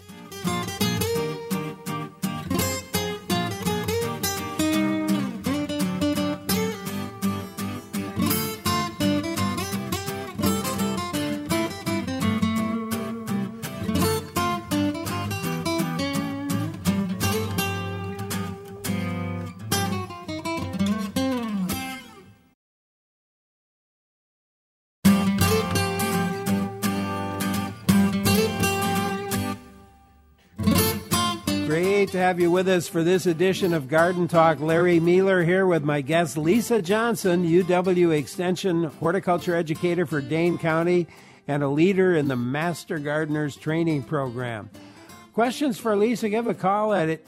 Great to have you with us for this edition of Garden Talk. Larry Mueller here with my guest Lisa Johnson, UW Extension horticulture educator for Dane County and a leader in the Master Gardeners Training Program. Questions for Lisa, give a call at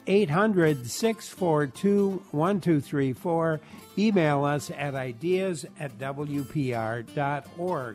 800-642-1234. Email us at ideas@wpr.org.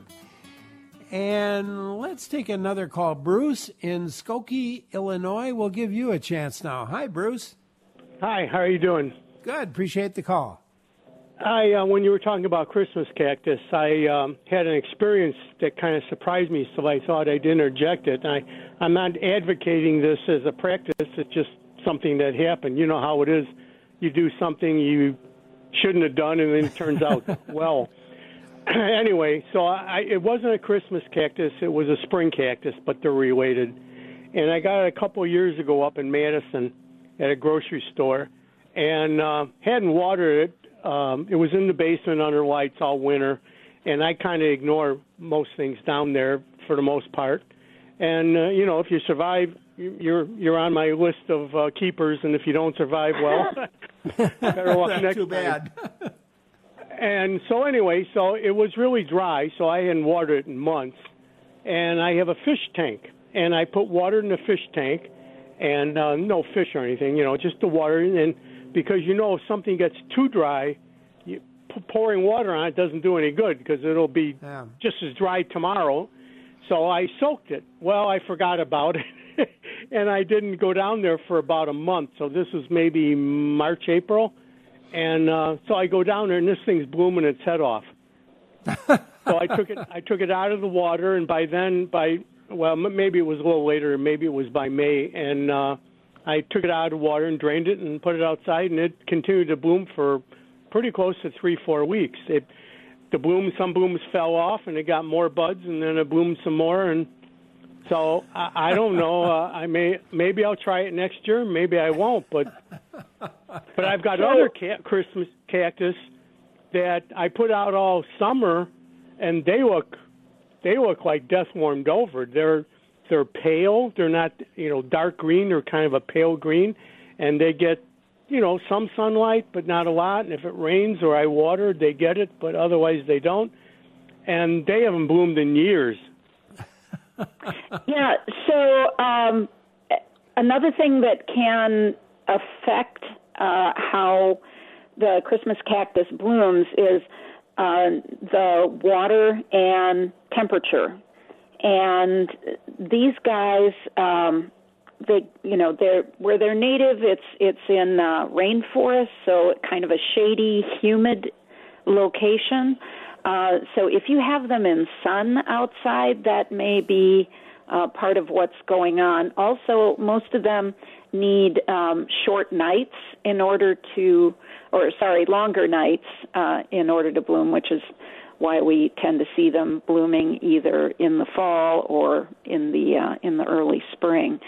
And let's take another call. Bruce in Skokie, Illinois. We'll give you a chance now. Hi, Bruce. Hi, how are you doing? Good. Appreciate the call. When you were talking about Christmas cactus, I had an experience that kind of surprised me, so I thought I'd interject it. I'm not advocating this as a practice. It's just something that happened. You know how it is. You do something you shouldn't have done, and then it turns out well. Anyway, so it wasn't a Christmas cactus. It was a spring cactus, but they're related. And I got it a couple of years ago up in Madison at a grocery store, and hadn't watered it. It was in the basement under lights all winter, and I kind of ignore most things down there for the most part. And, if you survive, you're on my list of keepers, and if you don't survive, well, better luck next too bad. time. And so anyway, so it was really dry, so I hadn't watered it in months. And I have a fish tank, and I put water in the fish tank, and no fish or anything, just the water. And because, if something gets too dry, pouring water on it doesn't do any good because it'll be just as dry tomorrow. So I soaked it. Well, I forgot about it, and I didn't go down there for about a month. So this was maybe March, April. And so I go down there, and this thing's blooming its head off. So I took it out of the water, and maybe it was a little later, maybe it was by May, and I took it out of the water and drained it and put it outside, and it continued to bloom for pretty close to 3-4 weeks. Some blooms fell off, and it got more buds, and then it bloomed some more, and so I don't know. Maybe I'll try it next year, maybe I won't, but I've got other Christmas cactus that I put out all summer, and they look like death warmed over. They're pale. They're not dark green. They're kind of a pale green, and they get some sunlight, but not a lot. And if it rains or I water, they get it, but otherwise they don't. And they haven't bloomed in years. Yeah. So another thing that can affect how the Christmas cactus blooms is the water and temperature. And these guys, they're where they're native. It's in rainforest, so kind of a shady, humid location. So if you have them in sun outside, that may be part of what's going on. Also, most of them need longer nights in order to bloom, which is why we tend to see them blooming either in the fall or in the early spring.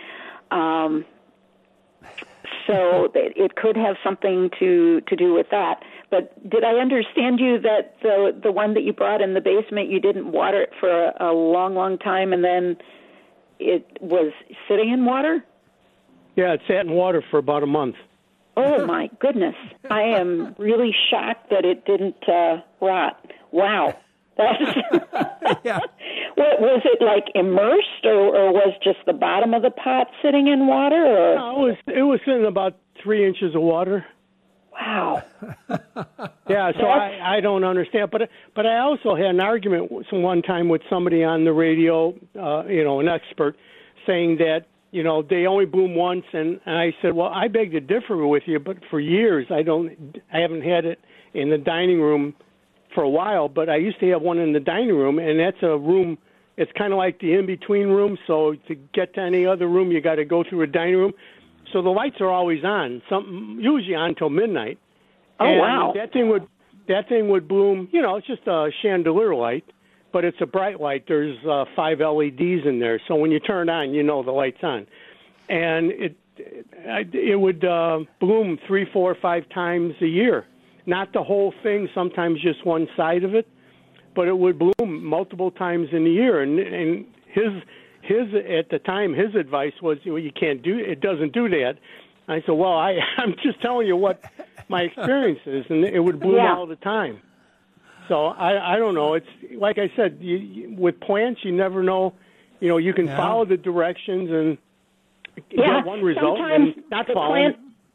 So it could have something to do with that. But did I understand you that the one that you brought in the basement, you didn't water it for a long, long time, and then it was sitting in water? Yeah, it sat in water for about a month. Oh, my goodness. I am really shocked that it didn't rot. Wow. Yeah. Was it like immersed, or was just the bottom of the pot sitting in water? Or? No, it was in about 3 inches of water. Wow. Yeah, so I don't understand. But I also had an argument one time with somebody on the radio, an expert, saying that, they only bloom once. And I said, well, I beg to differ with you, but for years I haven't had it in the dining room for a while, but I used to have one in the dining room, and that's a room, it's kind of like the in-between room, so to get to any other room, you got to go through a dining room. So the lights are always on, usually on until midnight. Oh, and wow. That thing would bloom, it's just a chandelier light, but it's a bright light. There's 5 LEDs in there, so when you turn it on, the light's on. And it would bloom 3, 4, 5 times a year. Not the whole thing, sometimes just one side of it, but it would bloom multiple times in the year. And his at the time, his advice was, you can't do it. It doesn't do that. I said, well, I'm just telling you what my experience is, and it would bloom all the time. So I don't know. It's like I said, with plants, you never know. You can follow the directions and get one result, and not following.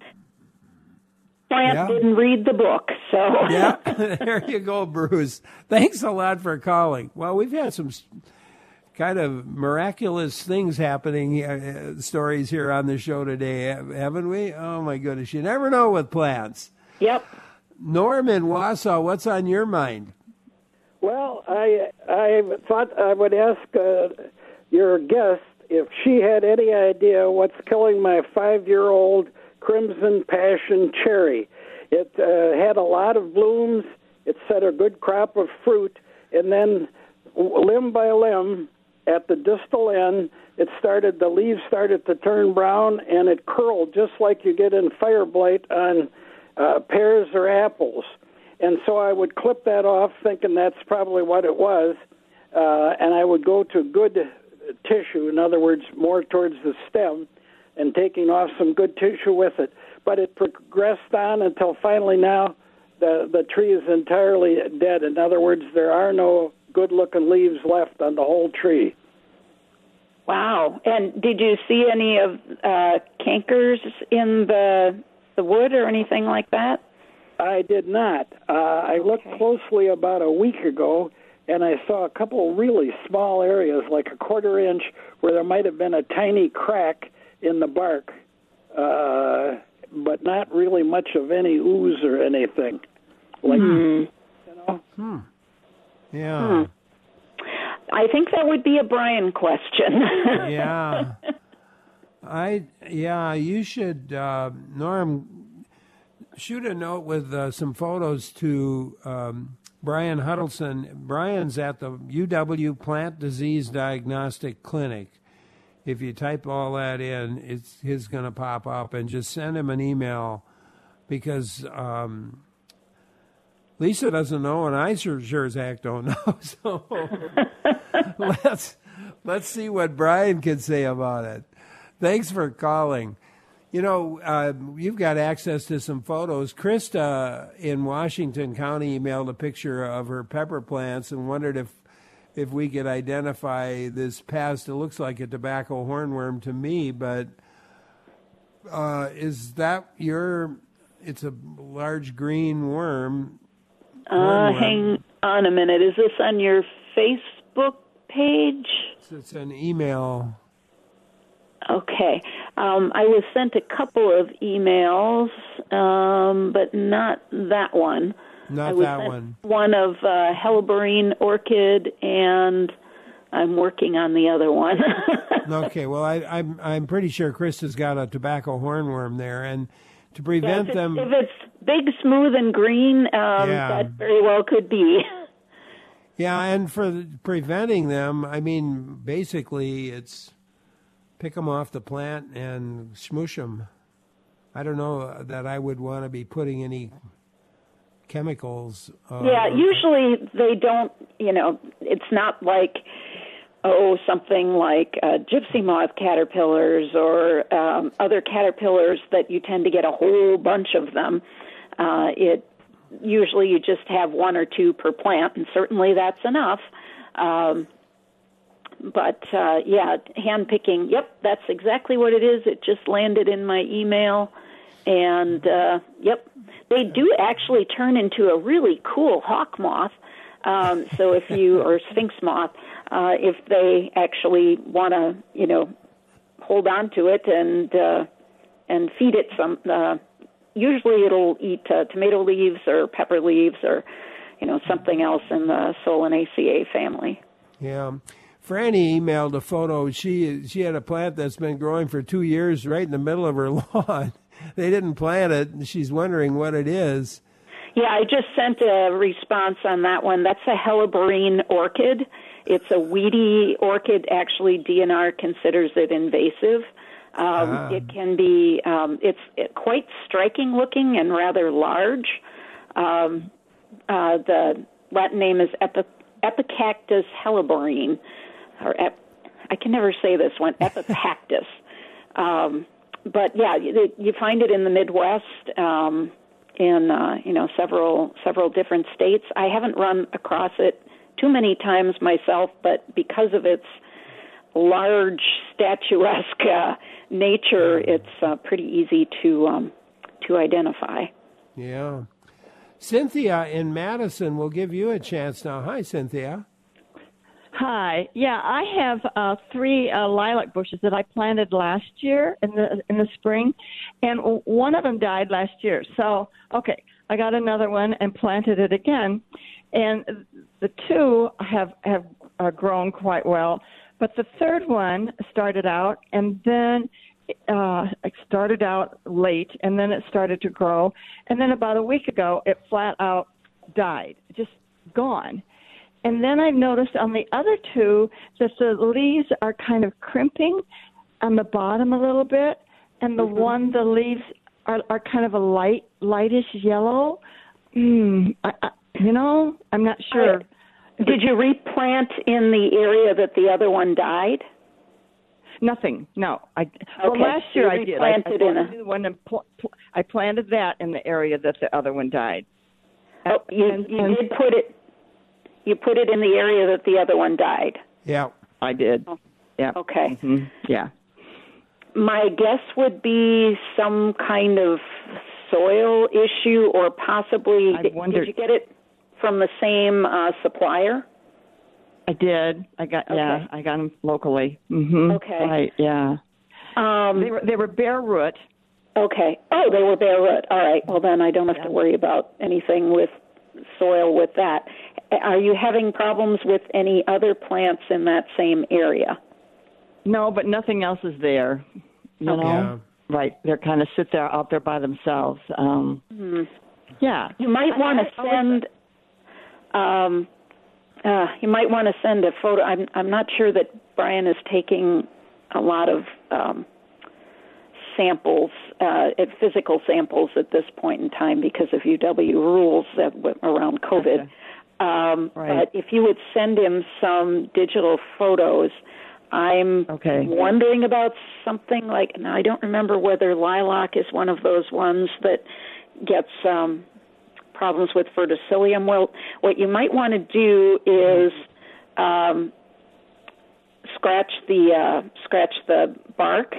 Plant didn't read the book, so. Yeah, there you go, Bruce. Thanks a lot for calling. Well, we've had some kind of miraculous things happening, stories here on the show today, haven't we? Oh, my goodness. You never know with plants. Yep. Norm in Wausau, what's on your mind? Well, I thought I would ask your guest if she had any idea what's killing my 5-year-old Crimson Passion cherry. It had a lot of blooms. It set a good crop of fruit, and then limb by limb, at the distal end, the leaves started to turn brown, and it curled just like you get in fire blight on pears or apples. And so I would clip that off, thinking that's probably what it was, and I would go to good tissue, in other words, more towards the stem, and taking off some good tissue with it. But it progressed on until finally now the tree is entirely dead. In other words, there are no good-looking leaves left on the whole tree. Wow. And did you see any of cankers in the wood or anything like that? I did not. I looked closely about a week ago, and I saw a couple really small areas, like a 1/4 inch, where there might have been a tiny crack in the bark, but not really much of any ooze or anything. Yeah. I think that would be a Brian question. You should, Norm, shoot a note with some photos to Brian Huddleston. Brian's at the UW Plant Disease Diagnostic Clinic. If you type all that in, he's going to pop up, and just send him an email, because Lisa doesn't know, and I sure as heck don't know. So let's see what Brian can say about it. Thanks for calling. You've got access to some photos. Krista in Washington County emailed a picture of her pepper plants and wondered if we could identify this pest. It looks like a tobacco hornworm to me, but is that it's a large green worm. Hang on a minute. Is this on your Facebook page? It's an email. Okay. I was sent a couple of emails, but not that one. Not that one. One of Helleborine orchid, and I'm working on the other one. Okay. Well, I'm pretty sure Krista's got a tobacco hornworm there, and to prevent them. If it's big, smooth, and green, that very well could be. Yeah, and for preventing them, I mean, basically it's pick them off the plant and smoosh them. I don't know that I would want to be putting any chemicals. Yeah, usually they don't, it's not like, something like gypsy moth caterpillars or other caterpillars that you tend to get a whole bunch of them. Usually you just have one or two per plant, and certainly that's enough. But hand picking, yep, that's exactly what it is. It just landed in my email. And, yep, they do actually turn into a really cool hawk moth. So if you, or sphinx moth, if they actually want to, hold on to it and feed it some, usually it'll eat tomato leaves or pepper leaves or, something else in the Solanaceae family. Yeah. Franny emailed a photo. She had a plant that's been growing for 2 years right in the middle of her lawn. They didn't plant it, and she's wondering what it is. Yeah, I just sent a response on that one. That's a helleborine orchid. It's a weedy orchid. Actually, DNR considers it invasive. It can be, it's quite striking looking and rather large. The Latin name is Epicactus helleborine, or I can never say this one, Epipactus. But yeah, you find it in the Midwest, in several different states. I haven't run across it too many times myself, but because of its large, statuesque nature, it's pretty easy to identify. Yeah. Cynthia in Madison will give you a chance now. Hi, Cynthia. Hi. Yeah, I have 3 lilac bushes that I planted last year in the spring, and one of them died last year. So, okay, I got another one and planted it again, and the 2 have grown quite well. But the third one started out, and then it started out late, and then it started to grow, and then about a week ago, it flat out died, just gone. And then I've noticed on the other 2 that the leaves are kind of crimping on the bottom a little bit, and the the leaves are kind of a lightish yellow. I'm not sure. Did you replant in the area that the other one died? Nothing. No. Well, last year I did. I planted that in the area that the other one died. Oh, you did put it. You put it in the area that the other one died. Yeah, I did. Yeah. Okay. Mm-hmm. Yeah. My guess would be some kind of soil issue, or possibly. Did you get it from the same supplier? I did. I got them locally. Mm-hmm. Okay. Right. Yeah. They were bare root. Okay. Oh, they were bare root. All right. Well, then I don't have to worry about anything with soil with that. Are you having problems with any other plants in that same area? No, but nothing else is there. You know? Yeah. Right. They're kind of sit there out there by themselves. Yeah. You might want to send. You might want to send a photo. I'm not sure that Brian is taking a lot of samples, physical samples at this point in time because of UW rules around COVID. Okay. Right. But if you would send him some digital photos, I'm wondering about something like, now I don't remember whether lilac is one of those ones that gets problems with verticillium. Well, what you might want to do is scratch the bark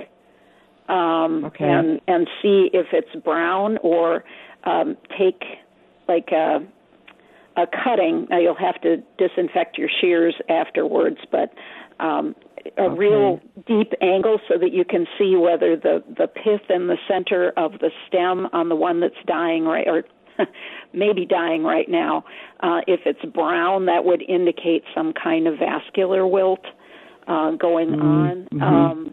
and see if it's brown, or take like a cutting. Now you'll have to disinfect your shears afterwards, but a real deep angle so that you can see whether the pith in the center of the stem on the one that's dying right, or maybe dying right now, if it's brown, that would indicate some kind of vascular wilt going on,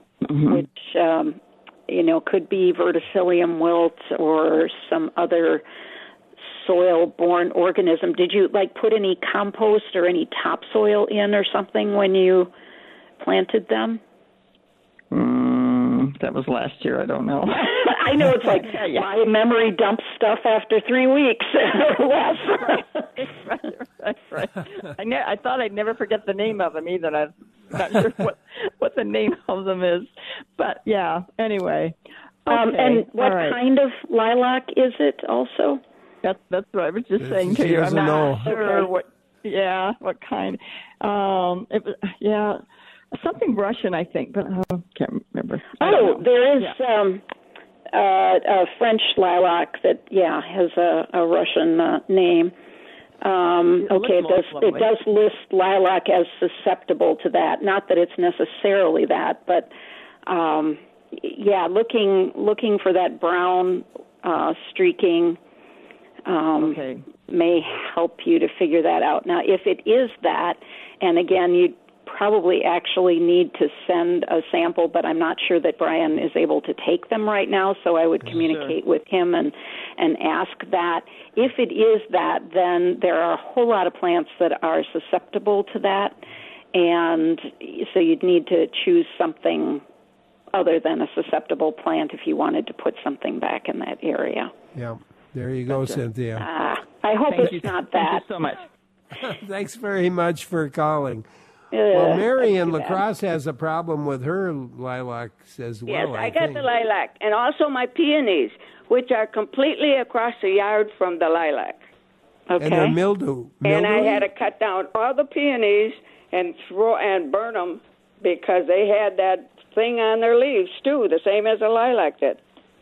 which could be verticillium wilt or some other soil-borne organism. Did you put any compost or any topsoil in or something when you planted them? That was last year. I don't know. I know it's my memory dumps stuff after 3 weeks or less. Right. I thought I'd never forget the name of them either. I'm not sure what the name of them is, but yeah. Anyway. Okay. And what kind of lilac is it? Also. That's what I was just saying to you. I'm not sure what kind. It was something Russian, I think, but I can't remember. There is a French lilac that has a Russian name. It does list lilac as susceptible to that. Not that it's necessarily that, but looking for that brown streaking may help you to figure that out. Now, if it is that, and again, you'd probably actually need to send a sample, but I'm not sure that Brian is able to take them right now, so I would communicate with him and ask that. If it is that, then there are a whole lot of plants that are susceptible to that, and so you'd need to choose something other than a susceptible plant if you wanted to put something back in that area. Yeah, there you go, Cynthia. I hope it's not that. Thank you so much. Thanks very much for calling. Well, Mary in La Crosse has a problem with her lilacs as well. Yes, I got the lilac, and also my peonies, which are completely across the yard from the lilac. Okay. And they're mildew. And I had to cut down all the peonies and burn them because they had that thing on their leaves too, the same as the lilac did.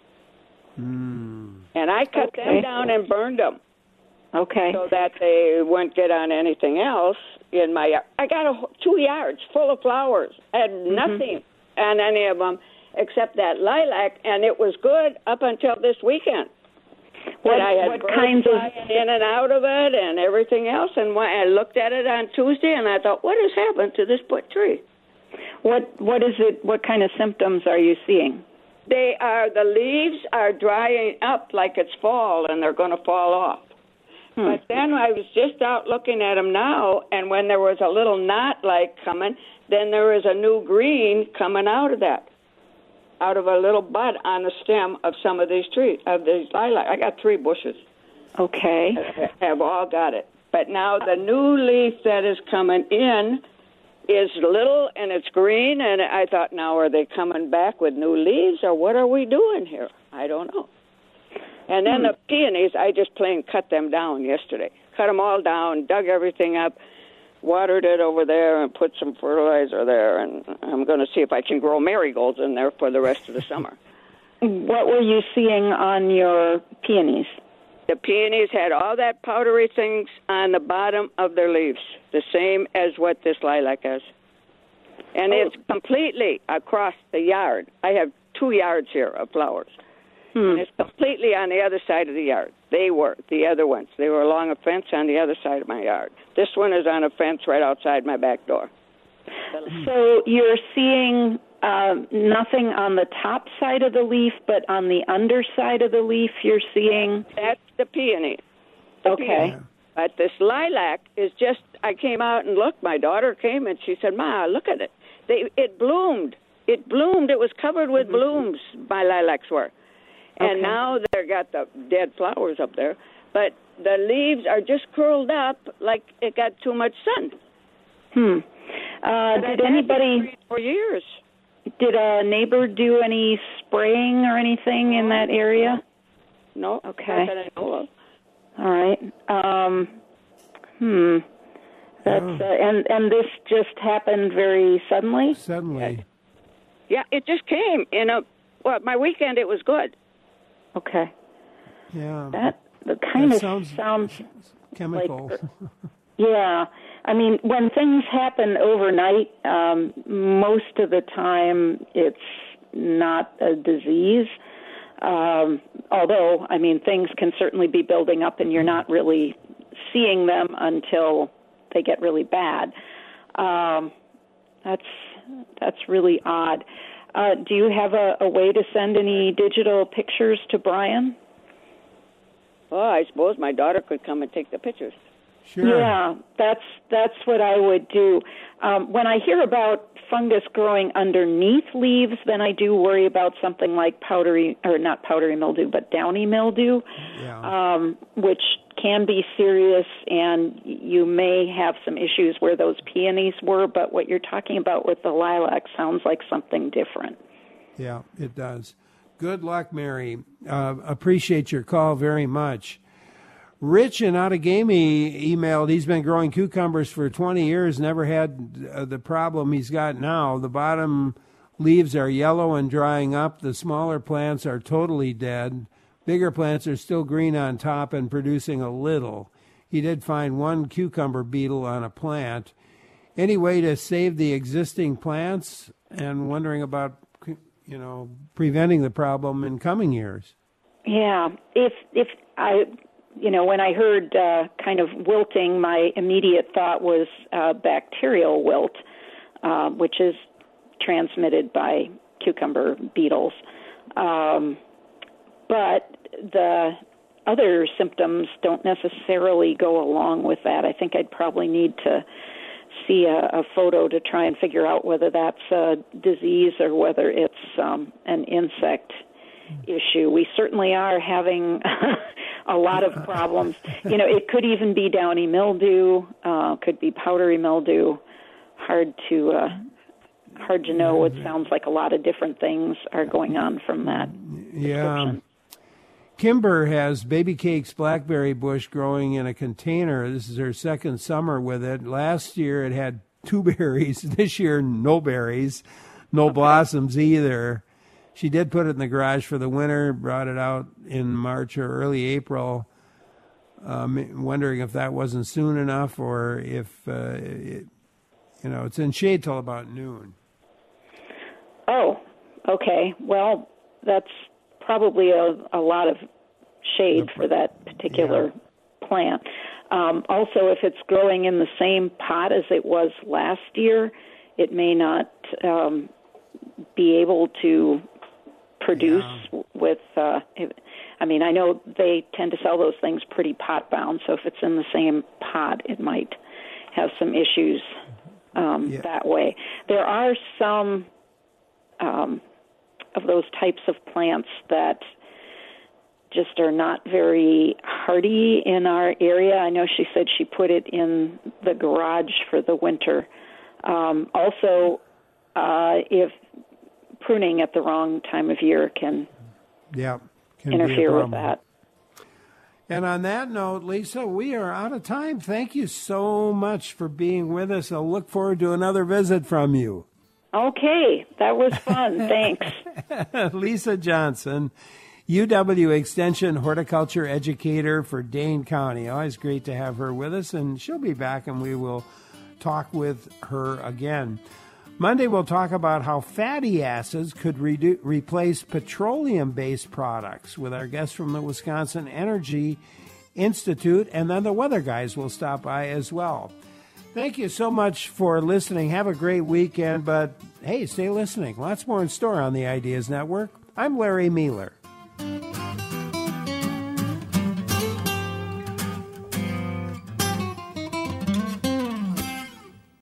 And I cut them down and burned them. Okay. So that they wouldn't get on anything else in my yard. I got 2 yards full of flowers. I had nothing on any of them except that lilac, and it was good up until this weekend. What kinds of in and out of it and everything else? And when I looked at it on Tuesday, and I thought, what has happened to this tree? What is it? What kind of symptoms are you seeing? The leaves are drying up like it's fall, and they're going to fall off. But then I was just out looking at them now, and when there was a little knot coming, then there was a new green coming out of that, out of a little bud on the stem of some of these trees, of these lilac. I got 3 bushes. Okay. Have all got it. But now the new leaf that is coming in is little and it's green, and I thought, now are they coming back with new leaves, or what are we doing here? I don't know. And then the peonies, I just plain cut them down yesterday. Cut them all down, dug everything up, watered it over there, and put some fertilizer there. And I'm going to see if I can grow marigolds in there for the rest of the summer. What were you seeing on your peonies? The peonies had all that powdery things on the bottom of their leaves, the same as what this lilac has. And it's completely across the yard. I have 2 yards here of flowers. And it's completely on the other side of the yard. They were, the other ones. They were along a fence on the other side of my yard. This one is on a fence right outside my back door. So you're seeing nothing on the top side of the leaf, but on the underside of the leaf you're seeing? That's the peony. Okay. But this lilac is just, I came out and looked. My daughter came and she said, Ma, look at it. It bloomed. It bloomed. It was covered with blooms, my lilacs were. And now they've got the dead flowers up there. But the leaves are just curled up like it got too much sun. Did anybody... For years. Did a neighbor do any spraying or anything in that area? No. Okay. Not that I know of. All right. That's and this just happened very suddenly? Suddenly. Yeah, it just came in my weekend it was good. Okay. Yeah. That kind of sounds chemical. Like, yeah. I mean, when things happen overnight, most of the time it's not a disease. Although, I mean, things can certainly be building up and you're not really seeing them until they get really bad. That's really odd. Do you have a way to send any digital pictures to Brian? Well, I suppose my daughter could come and take the pictures. Sure. Yeah, that's what I would do. When I hear about fungus growing underneath leaves, then I do worry about something like not powdery mildew, but downy mildew, which can be serious, and you may have some issues where those peonies were, but what you're talking about with the lilac sounds like something different. Yeah, it does. Good luck, Mary. Appreciate your call very much. Rich in Outagamie emailed, he's been growing cucumbers for 20 years, never had the problem he's got now. The bottom leaves are yellow and drying up. The smaller plants are totally dead. Bigger plants are still green on top and producing a little. He did find one cucumber beetle on a plant. Any way to save the existing plants? And wondering about, preventing the problem in coming years. Yeah, if I... when I heard kind of wilting, my immediate thought was bacterial wilt, which is transmitted by cucumber beetles. But the other symptoms don't necessarily go along with that. I think I'd probably need to see a photo to try and figure out whether that's a disease or whether it's an insect issue. We certainly are having a lot of problems. It could even be downy mildew, could be powdery mildew. Hard to know. It sounds like a lot of different things are going on from that description. Kimber has Baby Cake's blackberry bush growing in a container. This is her second summer with it. Last year it had 2 berries. This year, no berries, no blossoms either. She did put it in the garage for the winter, brought it out in March or early April, wondering if that wasn't soon enough or if, it's in shade till about noon. Oh, okay. Well, that's probably a lot of shade for that particular plant. Also, if it's growing in the same pot as it was last year, it may not be able to produce with, I know they tend to sell those things pretty pot bound, so if it's in the same pot, it might have some issues that way. There are some of those types of plants that just are not very hardy in our area. I know she said she put it in the garage for the winter. Also, if pruning at the wrong time of year can interfere with that. And on that note, Lisa, we are out of time. Thank you so much for being with us. I'll look forward to another visit from you. Okay, that was fun. Thanks. Lisa Johnson, UW Extension horticulture educator for Dane County. Always great to have her with us, and she'll be back and we will talk with her again. Monday, we'll talk about how fatty acids could replace petroleum-based products with our guest from the Wisconsin Energy Institute, and then the weather guys will stop by as well. Thank you so much for listening. Have a great weekend, but hey, stay listening. Lots more in store on the Ideas Network. I'm Larry Mueller.